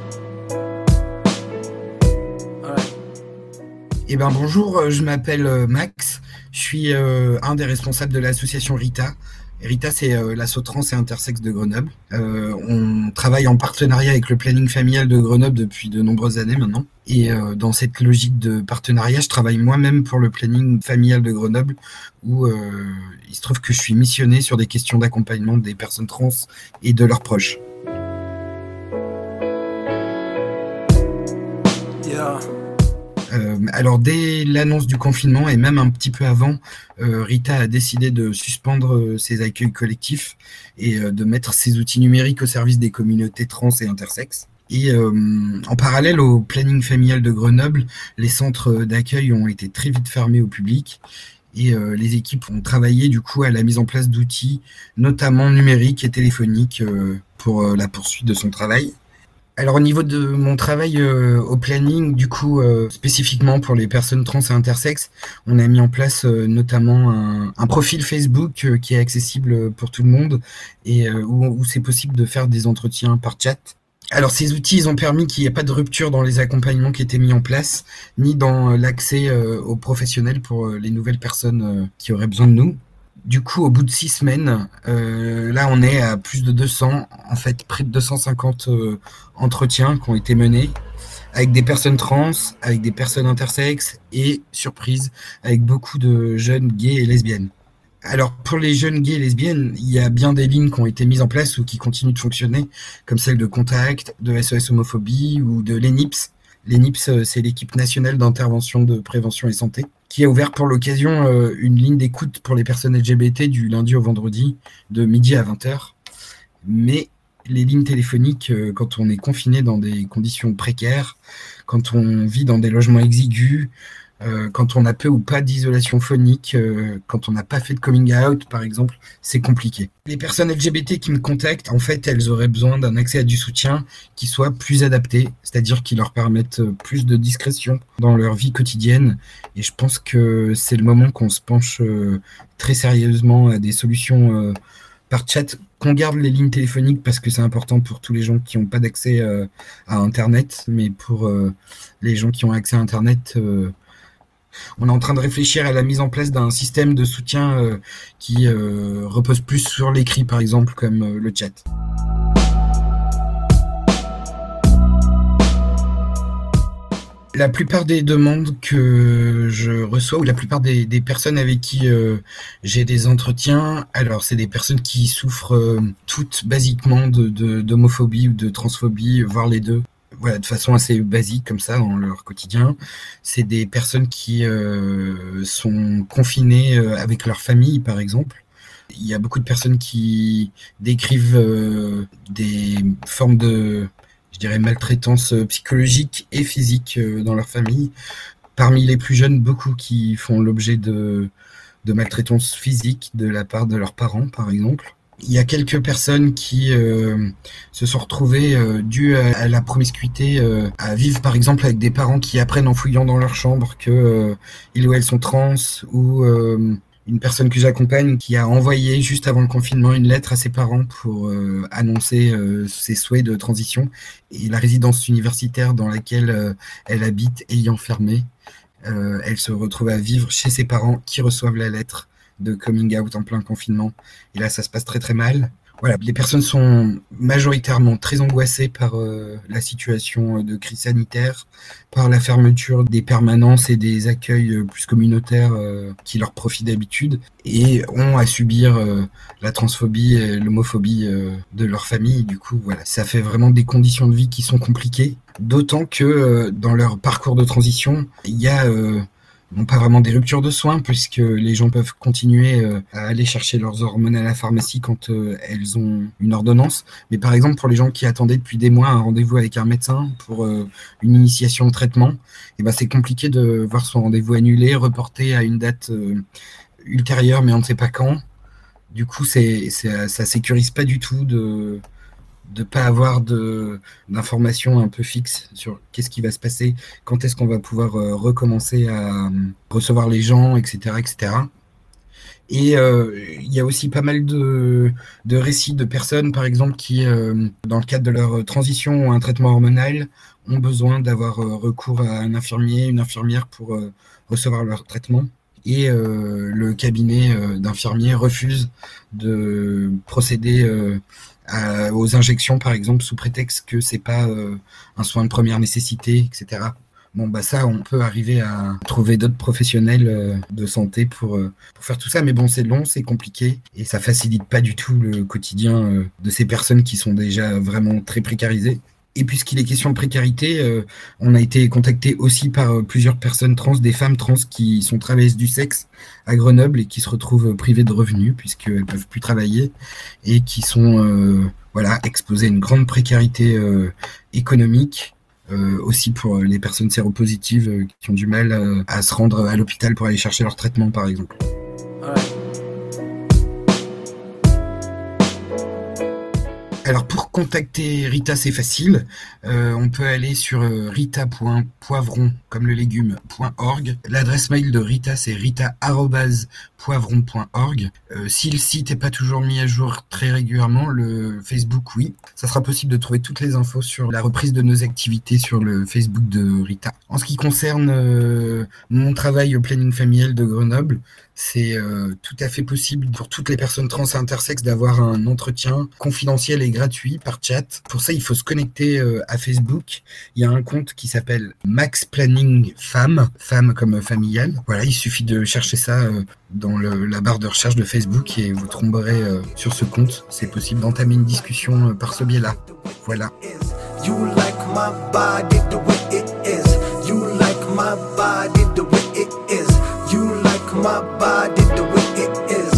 Alright. Eh ben bonjour, je m'appelle Max, je suis un des responsables de l'association RITA. RITA, c'est l'asso trans et intersexe de Grenoble. On travaille en partenariat avec le planning familial de Grenoble depuis de nombreuses années maintenant. Et dans cette logique de partenariat, je travaille moi-même pour le planning familial de Grenoble, où il se trouve que je suis missionné sur des questions d'accompagnement des personnes trans et de leurs proches. Yeah. Alors dès l'annonce du confinement et même un petit peu avant, RITA a décidé de suspendre ses accueils collectifs et de mettre ses outils numériques au service des communautés trans et intersexes. Et en parallèle au planning familial de Grenoble, les centres d'accueil ont été très vite fermés au public et les équipes ont travaillé du coup à la mise en place d'outils, notamment numériques et téléphoniques pour la poursuite de son travail. Alors au niveau de mon travail au planning, du coup spécifiquement pour les personnes trans et intersexes, on a mis en place notamment un profil Facebook qui est accessible pour tout le monde et où c'est possible de faire des entretiens par chat. Alors ces outils, ils ont permis qu'il n'y ait pas de rupture dans les accompagnements qui étaient mis en place, ni dans l'accès aux professionnels pour les nouvelles personnes qui auraient besoin de nous. Du coup, au bout de 6 semaines, là on est à plus de 200, en fait près de 250 entretiens qui ont été menés avec des personnes trans, avec des personnes intersexes et, surprise, avec beaucoup de jeunes gays et lesbiennes. Alors pour les jeunes gays et lesbiennes, il y a bien des lignes qui ont été mises en place ou qui continuent de fonctionner, comme celle de Contact, de SOS Homophobie ou de l'ENIPS. L'ENIPS, c'est l'équipe nationale d'intervention de prévention et santé, qui a ouvert pour l'occasion une ligne d'écoute pour les personnes LGBT du lundi au vendredi, de midi à 20h. Mais les lignes téléphoniques, quand on est confiné dans des conditions précaires, quand on vit dans des logements exigus, quand on a peu ou pas d'isolation phonique, quand on n'a pas fait de coming out, par exemple, c'est compliqué. Les personnes LGBT qui me contactent, en fait, elles auraient besoin d'un accès à du soutien qui soit plus adapté, c'est-à-dire qui leur permette plus de discrétion dans leur vie quotidienne. Et je pense que c'est le moment qu'on se penche très sérieusement à des solutions par chat, qu'on garde les lignes téléphoniques parce que c'est important pour tous les gens qui n'ont pas d'accès à Internet, mais pour les gens qui ont accès à Internet, on est en train de réfléchir à la mise en place d'un système de soutien qui repose plus sur l'écrit, par exemple, comme le chat. La plupart des demandes que je reçois, ou la plupart des personnes avec qui j'ai des entretiens, alors c'est des personnes qui souffrent toutes basiquement d'homophobie ou de transphobie, voire les deux. Voilà, de façon assez basique comme ça dans leur quotidien. C'est des personnes qui sont confinées avec leur famille, par exemple. Il y a beaucoup de personnes qui décrivent des formes de, je dirais, maltraitance psychologique et physique dans leur famille. Parmi les plus jeunes, beaucoup qui font l'objet de maltraitance physique de la part de leurs parents, par exemple. Il y a quelques personnes qui se sont retrouvées, dues à la promiscuité, à vivre par exemple avec des parents qui apprennent en fouillant dans leur chambre que ils ou elles sont trans, ou une personne que j'accompagne qui a envoyé juste avant le confinement une lettre à ses parents pour annoncer ses souhaits de transition, et la résidence universitaire dans laquelle elle habite ayant fermé, elle se retrouve à vivre chez ses parents qui reçoivent la lettre de coming out en plein confinement. Et là, ça se passe très très mal. Voilà, les personnes sont majoritairement très angoissées par la situation de crise sanitaire, par la fermeture des permanences et des accueils plus communautaires qui leur profitent d'habitude, et ont à subir la transphobie et l'homophobie de leur famille. Du coup, voilà, ça fait vraiment des conditions de vie qui sont compliquées, d'autant que dans leur parcours de transition, il y a non pas vraiment des ruptures de soins, puisque les gens peuvent continuer à aller chercher leurs hormones à la pharmacie quand elles ont une ordonnance. Mais par exemple, pour les gens qui attendaient depuis des mois un rendez-vous avec un médecin pour une initiation de traitement, et ben c'est compliqué de voir son rendez-vous annulé, reporté à une date ultérieure, mais on ne sait pas quand. Du coup, ça sécurise pas du tout de pas avoir d'informations un peu fixes sur qu'est-ce qui va se passer, quand est-ce qu'on va pouvoir recommencer à recevoir les gens, etc. etc. Et il y a aussi pas mal de récits de personnes, par exemple, qui, dans le cadre de leur transition ou un traitement hormonal, ont besoin d'avoir recours à un infirmier, une infirmière pour recevoir leur traitement. Et le cabinet d'infirmiers refuse de procéder aux injections, par exemple, sous prétexte que c'est pas un soin de première nécessité, etc. Bon, bah ça, on peut arriver à trouver d'autres professionnels de santé pour faire tout ça, mais bon, c'est long, c'est compliqué, et ça facilite pas du tout le quotidien de ces personnes qui sont déjà vraiment très précarisées. Et puisqu'il est question de précarité, on a été contacté aussi par plusieurs personnes trans, des femmes trans qui sont travailleuses du sexe à Grenoble et qui se retrouvent privées de revenus puisqu'elles ne peuvent plus travailler, et qui sont exposées à une grande précarité économique, aussi pour les personnes séropositives qui ont du mal à se rendre à l'hôpital pour aller chercher leur traitement, par exemple. Alors pour contacter Rita, c'est facile. On peut aller sur rita.poivron, comme le légume, .org. L'adresse mail de Rita, c'est rita@poivron.org. poivron.org. Si le site n'est pas toujours mis à jour très régulièrement, le Facebook, oui. Ça sera possible de trouver toutes les infos sur la reprise de nos activités sur le Facebook de Rita. En ce qui concerne mon travail au planning familial de Grenoble, c'est tout à fait possible pour toutes les personnes trans et intersexes d'avoir un entretien confidentiel et gratuit par chat. Pour ça, il faut se connecter à Facebook. Il y a un compte qui s'appelle Max Planning Femme, femme comme familiale. Voilà, il suffit de chercher ça dans la barre de recherche de Facebook et vous tomberez sur ce compte. C'est possible d'entamer une discussion par ce biais-là. Voilà. You like my body the way it is. You like my body the way it is. You like my body the way it is.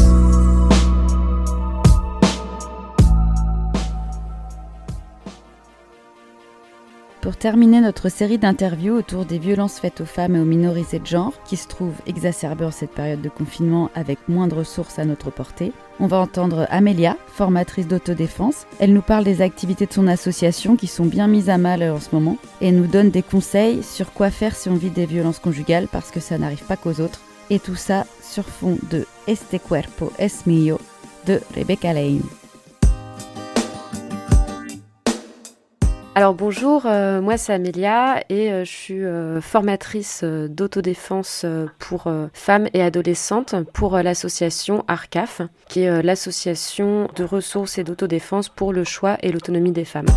Pour terminer notre série d'interviews autour des violences faites aux femmes et aux minorités de genre, qui se trouvent exacerbées en cette période de confinement avec moins de ressources à notre portée, on va entendre Amélia, formatrice d'autodéfense. Elle nous parle des activités de son association qui sont bien mises à mal en ce moment et nous donne des conseils sur quoi faire si on vit des violences conjugales parce que ça n'arrive pas qu'aux autres. Et tout ça sur fond de Este cuerpo es mío de Rebecca Lane. Alors bonjour, moi c'est Amélia et je suis formatrice d'autodéfense pour femmes et adolescentes pour l'association ARCAF, qui est l'association de ressources et d'autodéfense pour le choix et l'autonomie des femmes.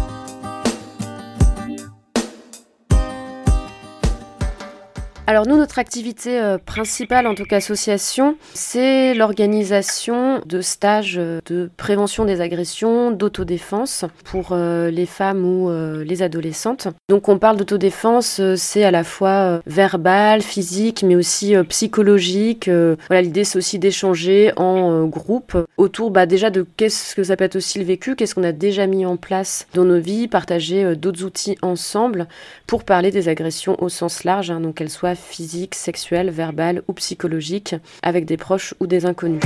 Alors nous, notre activité principale en tant qu'association, c'est l'organisation de stages de prévention des agressions, d'autodéfense pour les femmes ou les adolescentes. Donc on parle d'autodéfense, c'est à la fois verbal, physique, mais aussi psychologique. Voilà, l'idée c'est aussi d'échanger en groupe autour déjà de qu'est-ce que ça peut être aussi le vécu, qu'est-ce qu'on a déjà mis en place dans nos vies, partager d'autres outils ensemble pour parler des agressions au sens large, donc qu'elles soient physique, sexuelle, verbale ou psychologique, avec des proches ou des inconnus.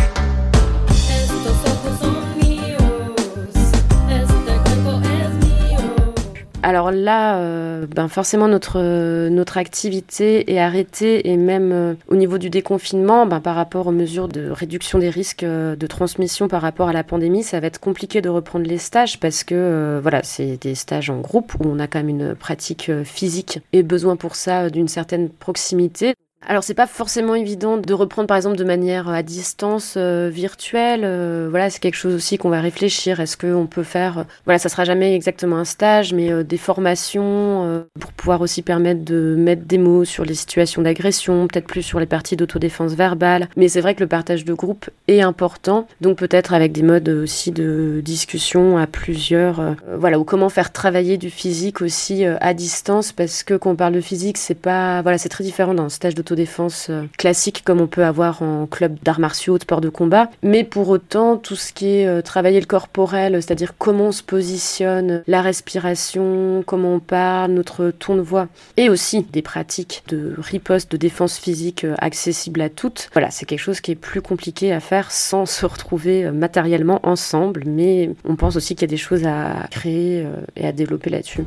Alors là, forcément notre activité est arrêtée et même au niveau du déconfinement, par rapport aux mesures de réduction des risques de transmission par rapport à la pandémie, ça va être compliqué de reprendre les stages parce que c'est des stages en groupe où on a quand même une pratique physique et besoin pour ça d'une certaine proximité. Alors c'est pas forcément évident de reprendre par exemple de manière à distance virtuelle, c'est quelque chose aussi qu'on va réfléchir, est-ce qu'on peut faire, ça sera jamais exactement un stage mais des formations pour pouvoir aussi permettre de mettre des mots sur les situations d'agression, peut-être plus sur les parties d'autodéfense verbale, mais c'est vrai que le partage de groupe est important, donc peut-être avec des modes aussi de discussion à plusieurs, ou comment faire travailler du physique aussi à distance, parce que quand on parle de physique c'est pas, c'est très différent d'un stage d'autodéfense classique comme on peut avoir en club d'arts martiaux, de sport de combat, mais pour autant tout ce qui est travailler le corporel, c'est-à-dire comment on se positionne, la respiration, comment on parle, notre ton de voix, et aussi des pratiques de riposte, de défense physique accessibles à toutes, c'est quelque chose qui est plus compliqué à faire sans se retrouver matériellement ensemble, mais on pense aussi qu'il y a des choses à créer et à développer là-dessus.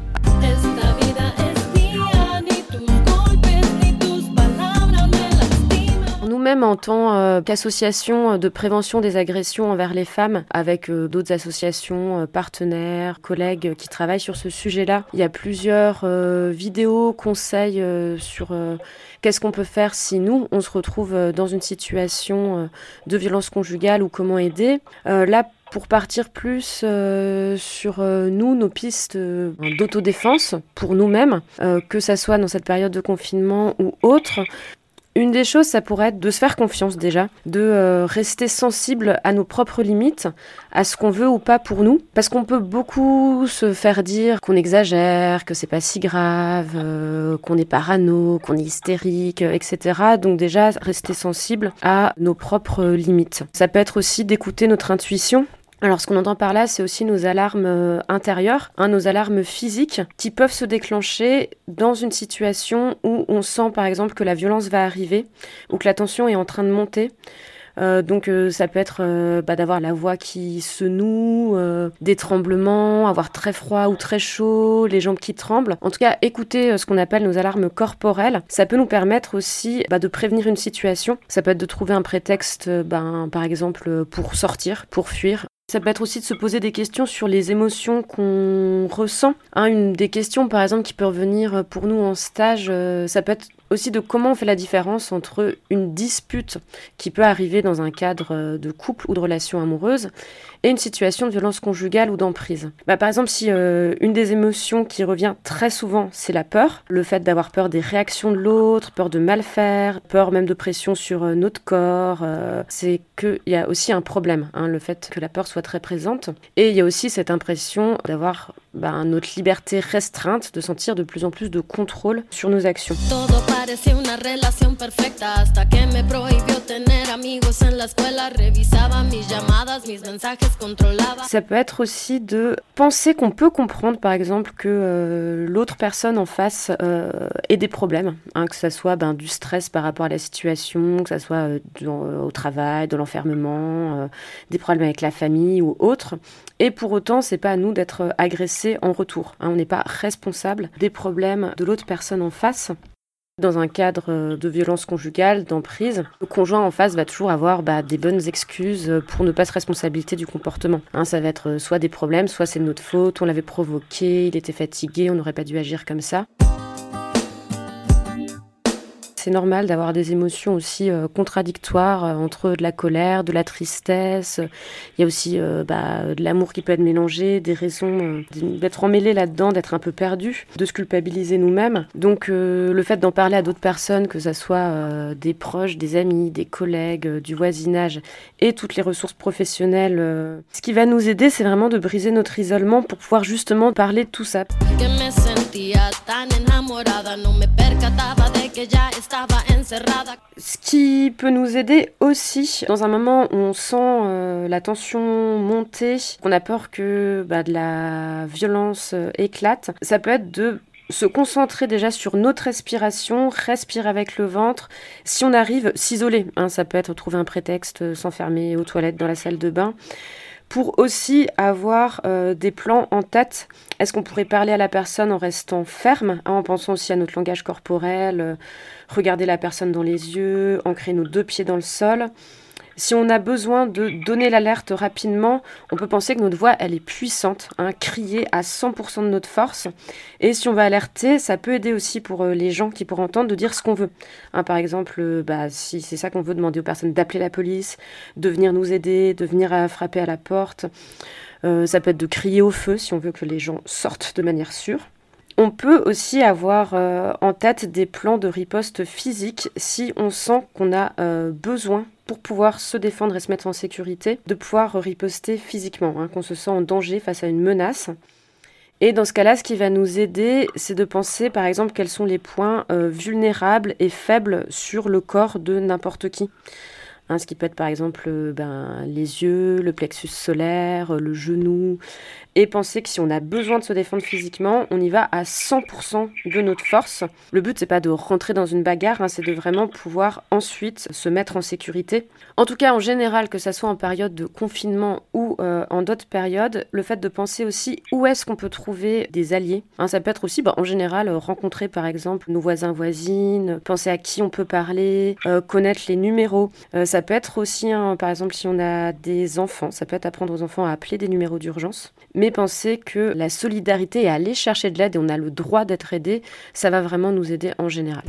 Nous-mêmes, en tant qu'association de prévention des agressions envers les femmes, avec d'autres associations, partenaires, collègues qui travaillent sur ce sujet-là, il y a plusieurs vidéos, conseils sur qu'est-ce qu'on peut faire si nous, on se retrouve dans une situation de violence conjugale ou comment aider. Là, pour partir plus sur nous, nos pistes d'autodéfense pour nous-mêmes, que ça soit dans cette période de confinement ou autre. Une des choses, ça pourrait être de se faire confiance déjà, de rester sensible à nos propres limites, à ce qu'on veut ou pas pour nous, parce qu'on peut beaucoup se faire dire qu'on exagère, que c'est pas si grave, qu'on est parano, qu'on est hystérique, etc. Donc déjà, rester sensible à nos propres limites. Ça peut être aussi d'écouter notre intuition. Alors ce qu'on entend par là, c'est aussi nos alarmes intérieures, nos alarmes physiques qui peuvent se déclencher dans une situation où on sent par exemple que la violence va arriver ou que la tension est en train de monter. Donc ça peut être d'avoir la voix qui se noue, des tremblements, avoir très froid ou très chaud, les jambes qui tremblent. En tout cas, écouter ce qu'on appelle nos alarmes corporelles, ça peut nous permettre aussi de prévenir une situation. Ça peut être de trouver un prétexte, par exemple, pour sortir, pour fuir. Ça peut être aussi de se poser des questions sur les émotions qu'on ressent. Une des questions, par exemple, qui peut revenir pour nous en stage, ça peut être aussi de comment on fait la différence entre une dispute qui peut arriver dans un cadre de couple ou de relation amoureuse et une situation de violence conjugale ou d'emprise. Par exemple, si une des émotions qui revient très souvent, c'est la peur, le fait d'avoir peur des réactions de l'autre, peur de mal faire, peur même de pression sur notre corps, c'est qu'il y a aussi un problème, le fait que la peur soit très présente. Et il y a aussi cette impression d'avoir notre liberté restreinte, de sentir de plus en plus de contrôle sur nos actions. Parecía una relación perfecta hasta que me prohibió tener amigos en la escuela, revisaba mis llamadas, mis mensajes, controlaba. Ça peut être aussi de penser qu'on peut comprendre, par exemple, que l'autre personne en face ait des problèmes, que ça soit du stress par rapport à la situation, que ça soit au travail, de l'enfermement, des problèmes avec la famille ou autre. Et pour autant, c'est pas à nous d'être agressés en retour. On n'est pas responsable des problèmes de l'autre personne en face. Dans un cadre de violence conjugale, d'emprise, le conjoint en face va toujours avoir des bonnes excuses pour ne pas se responsabiliser du comportement. Ça va être soit des problèmes, soit c'est de notre faute, on l'avait provoqué, il était fatigué, on n'aurait pas dû agir comme ça. C'est normal d'avoir des émotions aussi contradictoires entre de la colère, de la tristesse. Il y a aussi de l'amour qui peut être mélangé, des raisons d'être emmêlés là-dedans, d'être un peu perdu, de se culpabiliser nous-mêmes. Donc le fait d'en parler à d'autres personnes, que ce soit des proches, des amis, des collègues, du voisinage et toutes les ressources professionnelles, ce qui va nous aider, c'est vraiment de briser notre isolement pour pouvoir justement parler de tout ça. Ce qui peut nous aider aussi, dans un moment où on sent la tension monter, qu'on a peur que de la violence éclate, ça peut être de se concentrer déjà sur notre respiration, respirer avec le ventre. Si on arrive, s'isoler. Ça peut être trouver un prétexte, s'enfermer aux toilettes, dans la salle de bain. Pour aussi avoir des plans en tête. Est-ce qu'on pourrait parler à la personne en restant ferme, en pensant aussi à notre langage corporel, regarder la personne dans les yeux, ancrer nos 2 pieds dans le sol. Si on a besoin de donner l'alerte rapidement, on peut penser que notre voix, elle est puissante, crier à 100% de notre force. Et si on va alerter, ça peut aider aussi pour les gens qui pourraient entendre de dire ce qu'on veut. Par exemple, si c'est ça qu'on veut, demander aux personnes d'appeler la police, de venir nous aider, de venir frapper à la porte. Ça peut être de crier au feu si on veut que les gens sortent de manière sûre. On peut aussi avoir en tête des plans de riposte physique si on sent qu'on a besoin, pour pouvoir se défendre et se mettre en sécurité, de pouvoir riposter physiquement, qu'on se sent en danger face à une menace. Et dans ce cas-là, ce qui va nous aider, c'est de penser, par exemple, quels sont les points vulnérables et faibles sur le corps de n'importe qui. Ce qui peut être, par exemple, les yeux, le plexus solaire, le genou. Et penser que si on a besoin de se défendre physiquement, on y va à 100% de notre force. Le but, c'est pas de rentrer dans une bagarre, c'est de vraiment pouvoir ensuite se mettre en sécurité. En tout cas, en général, que ça soit en période de confinement ou en d'autres périodes, le fait de penser aussi où est-ce qu'on peut trouver des alliés. Ça peut être aussi, en général, rencontrer par exemple nos voisins, voisines, penser à qui on peut parler, connaître les numéros. Ça peut être aussi, par exemple, si on a des enfants, ça peut être apprendre aux enfants à appeler des numéros d'urgence. Mais penser que la solidarité et aller chercher de l'aide, et on a le droit d'être aidé, ça va vraiment nous aider en général.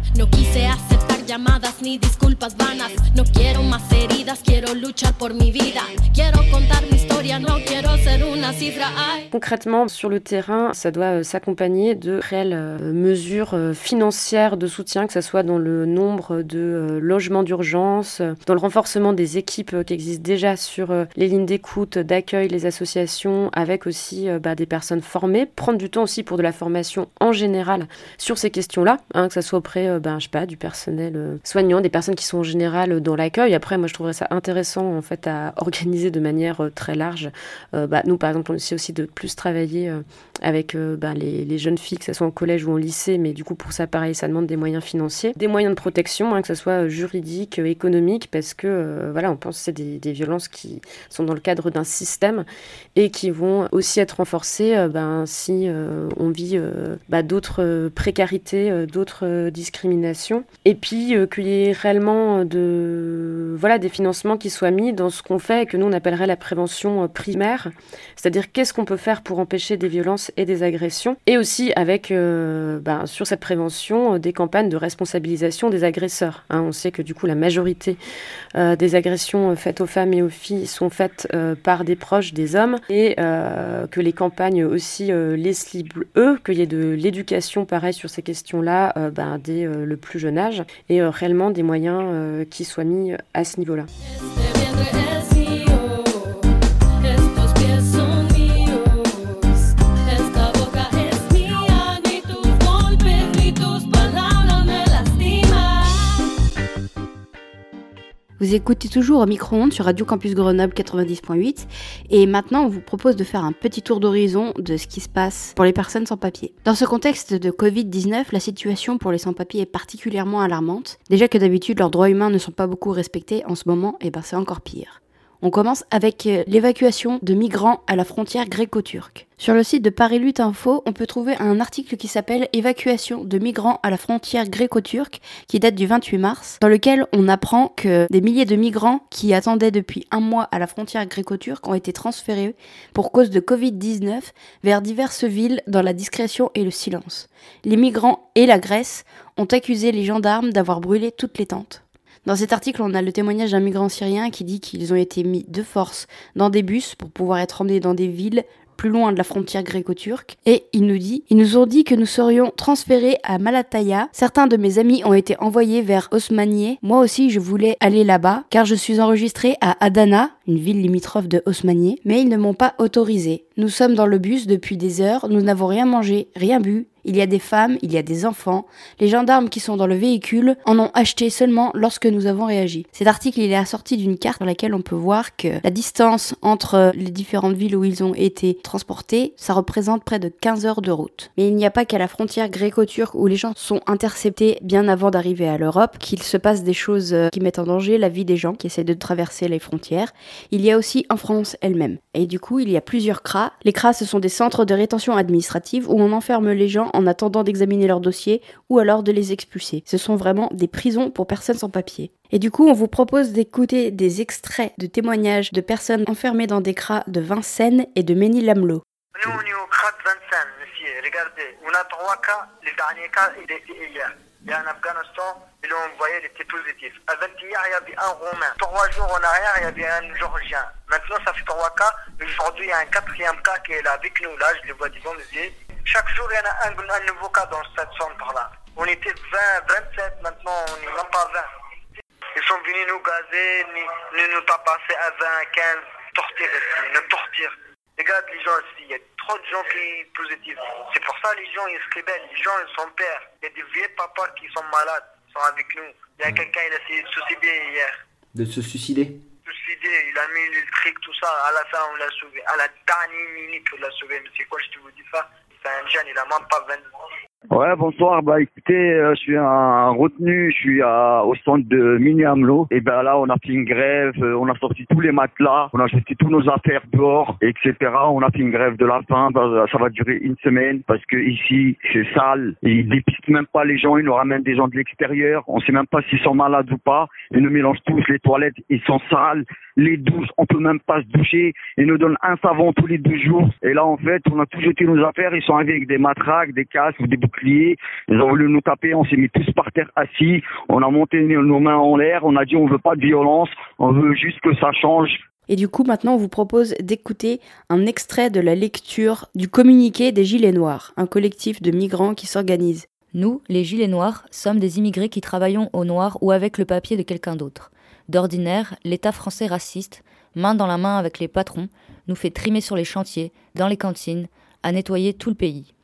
Llamadas ni disculpas vanas, no quiero más heridas, quiero luchar por mi vida, quiero contar mi historia, no quiero ser una cifra. Concrètement, sur le terrain, ça doit s'accompagner de réelles mesures financières de soutien, que ce soit dans le nombre de logements d'urgence, dans le renforcement des équipes qui existent déjà sur les lignes d'écoute, d'accueil, les associations, avec aussi des personnes formées, prendre du temps aussi pour de la formation en général sur ces questions-là, que ce soit auprès du personnel personnel soignant, des personnes qui sont en général dans l'accueil. Après, moi, je trouverais ça intéressant en fait à organiser de manière très large. Nous, par exemple, on essaie aussi de plus travailler avec les jeunes filles, que ce soit en collège ou en lycée, mais du coup, pour ça, pareil, ça demande des moyens financiers, des moyens de protection, que ce soit juridique, économique, parce que, on pense que c'est des violences qui sont dans le cadre d'un système et qui vont aussi être renforcées si on vit d'autres précarités, d'autres discriminations. Et puis, qu'il y ait réellement des financements qui soient mis dans ce qu'on fait et que nous, on appellerait la prévention primaire, c'est-à-dire qu'est-ce qu'on peut faire pour empêcher des violences et des agressions, et aussi avec, sur cette prévention, des campagnes de responsabilisation des agresseurs. On sait que du coup, la majorité des agressions faites aux femmes et aux filles sont faites par des proches des hommes, et que les campagnes aussi les ciblent eux, qu'il y ait de l'éducation pareil sur ces questions-là dès le plus jeune âge, et réellement des moyens qui soient mis à ce niveau-là. Vous écoutez toujours au micro-ondes sur Radio Campus Grenoble 90.8 et maintenant on vous propose de faire un petit tour d'horizon de ce qui se passe pour les personnes sans papier. Dans ce contexte de Covid-19, la situation pour les sans-papiers est particulièrement alarmante. Déjà que d'habitude leurs droits humains ne sont pas beaucoup respectés, en ce moment c'est encore pire. On commence avec l'évacuation de migrants à la frontière gréco-turque. Sur le site de Paris Lutte Info, on peut trouver un article qui s'appelle « Évacuation de migrants à la frontière gréco-turque » qui date du 28 mars, dans lequel on apprend que des milliers de migrants qui attendaient depuis un mois à la frontière gréco-turque ont été transférés pour cause de Covid-19 vers diverses villes dans la discrétion et le silence. Les migrants et la Grèce ont accusé les gendarmes d'avoir brûlé toutes les tentes. Dans cet article, on a le témoignage d'un migrant syrien qui dit qu'ils ont été mis de force dans des bus pour pouvoir être emmenés dans des villes plus loin de la frontière gréco-turque. Et il nous ont dit que nous serions transférés à Malatya. Certains de mes amis ont été envoyés vers Osmaniye. Moi aussi, je voulais aller là-bas, car je suis enregistrée à Adana, une ville limitrophe de Osmaniye, mais ils ne m'ont pas autorisée. Nous sommes dans le bus depuis des heures, nous n'avons rien mangé, rien bu. Il y a des femmes, il y a des enfants. Les gendarmes qui sont dans le véhicule en ont acheté seulement lorsque nous avons réagi. Cet article, il est assorti d'une carte dans laquelle on peut voir que la distance entre les différentes villes où ils ont été transportés, ça représente près de 15 heures de route. Mais il n'y a pas qu'à la frontière gréco-turque où les gens sont interceptés bien avant d'arriver à l'Europe qu'il se passe des choses qui mettent en danger la vie des gens qui essaient de traverser les frontières. Il y a aussi en France elle-même. Et du coup, il y a plusieurs CRA. Les CRA, ce sont des centres de rétention administrative où on enferme les gens en attendant d'examiner leur dossier ou alors de les expulser. Ce sont vraiment des prisons pour personnes sans papier. Et du coup, on vous propose d'écouter des extraits de témoignages de personnes enfermées dans des CRA de Vincennes et de Ménil-Amelot. Nous, on est au CRA de Vincennes, monsieur. Regardez, on a 3 cas. Le dernier cas, il était hier. Il y a un Afghanistan, ils l'ont envoyé, il était positif. Avant-hier, il y avait un Roumain. 3 jours en arrière, il y avait un Georgien. Maintenant, ça fait 3 cas. Aujourd'hui, il y a un 4e cas qui est là avec nous. Là, je le vois devant mes yeux. Chaque jour, il y en a un nouveau cas dans cette centre-là. On était 27, maintenant on n'est même pas 20. Ils sont venus nous gazer, nous tabasser à 20, 15, nous torturent. Regarde les gens ici, il y a trop de gens qui sont positifs. C'est pour ça que les gens ils se rebellent, les gens ils sont pères. Il y a des vieux papas qui sont malades, qui sont avec nous. Il y a quelqu'un qui a essayé de se suicider hier. De se suicider? Il a mis le truc, tout ça, à la fin on l'a sauvé. À la dernière minute on l'a sauvé, mais c'est quoi je te vous dis ça? C'est un jeune, il a même pas 20 ans. Ouais, bonsoir. Écoutez, je suis un retenu, je suis au centre de Ménil-Amelot. Et là, on a fait une grève, on a sorti tous les matelas, on a jeté tous nos affaires dehors, etc. On a fait une grève de la faim, ça va durer une semaine parce que ici, c'est sale. Ils dépistent même pas les gens, ils nous ramènent des gens de l'extérieur. On sait même pas s'ils sont malades ou pas. Ils nous mélangent tous, les toilettes, ils sont sales. Les douches, on peut même pas se doucher. Ils nous donnent un savon tous les 2 jours. Et là, en fait, on a tout jeté nos affaires. Ils sont arrivés avec des matraques, des casques, des boucliers. Ils ont voulu nous taper. On s'est mis tous par terre assis. On a monté nos mains en l'air. On a dit on veut pas de violence. On veut juste que ça change. Et du coup, maintenant, on vous propose d'écouter un extrait de la lecture du communiqué des Gilets Noirs, un collectif de migrants qui s'organise. Nous, les Gilets Noirs, sommes des immigrés qui travaillons au noir ou avec le papier de quelqu'un d'autre. D'ordinaire, l'État français raciste, main dans la main avec les patrons, nous fait trimer sur les chantiers, dans les cantines, à nettoyer tout le pays.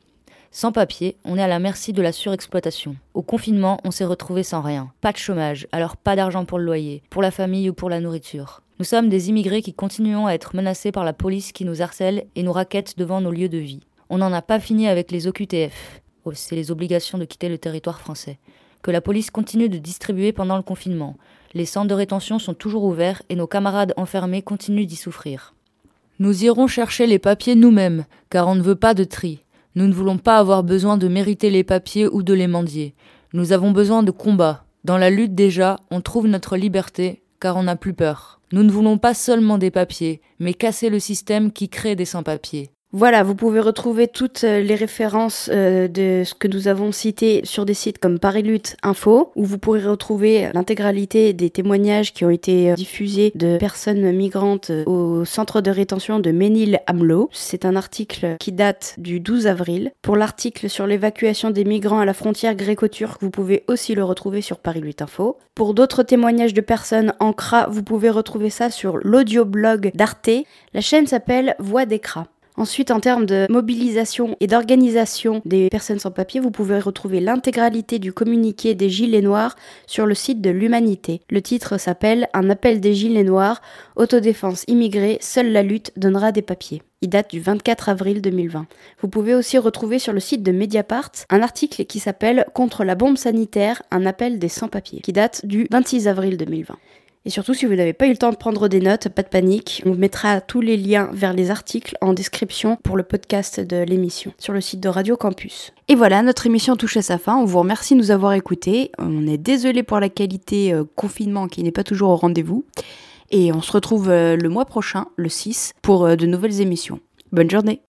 Sans papier, on est à la merci de la surexploitation. Au confinement, on s'est retrouvé sans rien. Pas de chômage, alors pas d'argent pour le loyer, pour la famille ou pour la nourriture. Nous sommes des immigrés qui continuons à être menacés par la police qui nous harcèle et nous raquette devant nos lieux de vie. On n'en a pas fini avec les OQTF. C'est les obligations de quitter le territoire français. Que la police continue de distribuer pendant le confinement. Les centres de rétention sont toujours ouverts et nos camarades enfermés continuent d'y souffrir. Nous irons chercher les papiers nous-mêmes, car on ne veut pas de tri. Nous ne voulons pas avoir besoin de mériter les papiers ou de les mendier. Nous avons besoin de combat. Dans la lutte déjà, on trouve notre liberté, car on n'a plus peur. Nous ne voulons pas seulement des papiers, mais casser le système qui crée des sans-papiers. Voilà, vous pouvez retrouver toutes les références de ce que nous avons cité sur des sites comme Paris Lutte Info, où vous pourrez retrouver l'intégralité des témoignages qui ont été diffusés de personnes migrantes au centre de rétention de Ménil-Amelot. C'est un article qui date du 12 avril. Pour l'article sur l'évacuation des migrants à la frontière gréco-turque, vous pouvez aussi le retrouver sur Paris Lutte Info. Pour d'autres témoignages de personnes en CRA, vous pouvez retrouver ça sur l'audioblog d'Arte. La chaîne s'appelle Voix des CRA. Ensuite, en termes de mobilisation et d'organisation des personnes sans papier, vous pouvez retrouver l'intégralité du communiqué des Gilets Noirs sur le site de l'Humanité. Le titre s'appelle « Un appel des Gilets Noirs, autodéfense immigrée, seule la lutte donnera des papiers ». Il date du 24 avril 2020. Vous pouvez aussi retrouver sur le site de Mediapart un article qui s'appelle « Contre la bombe sanitaire, un appel des sans-papiers » qui date du 26 avril 2020. Et surtout, si vous n'avez pas eu le temps de prendre des notes, pas de panique, on mettra tous les liens vers les articles en description pour le podcast de l'émission sur le site de Radio Campus. Et voilà, notre émission touche à sa fin. On vous remercie de nous avoir écoutés. On est désolé pour la qualité confinement qui n'est pas toujours au rendez-vous. Et on se retrouve le mois prochain, le 6, pour de nouvelles émissions. Bonne journée!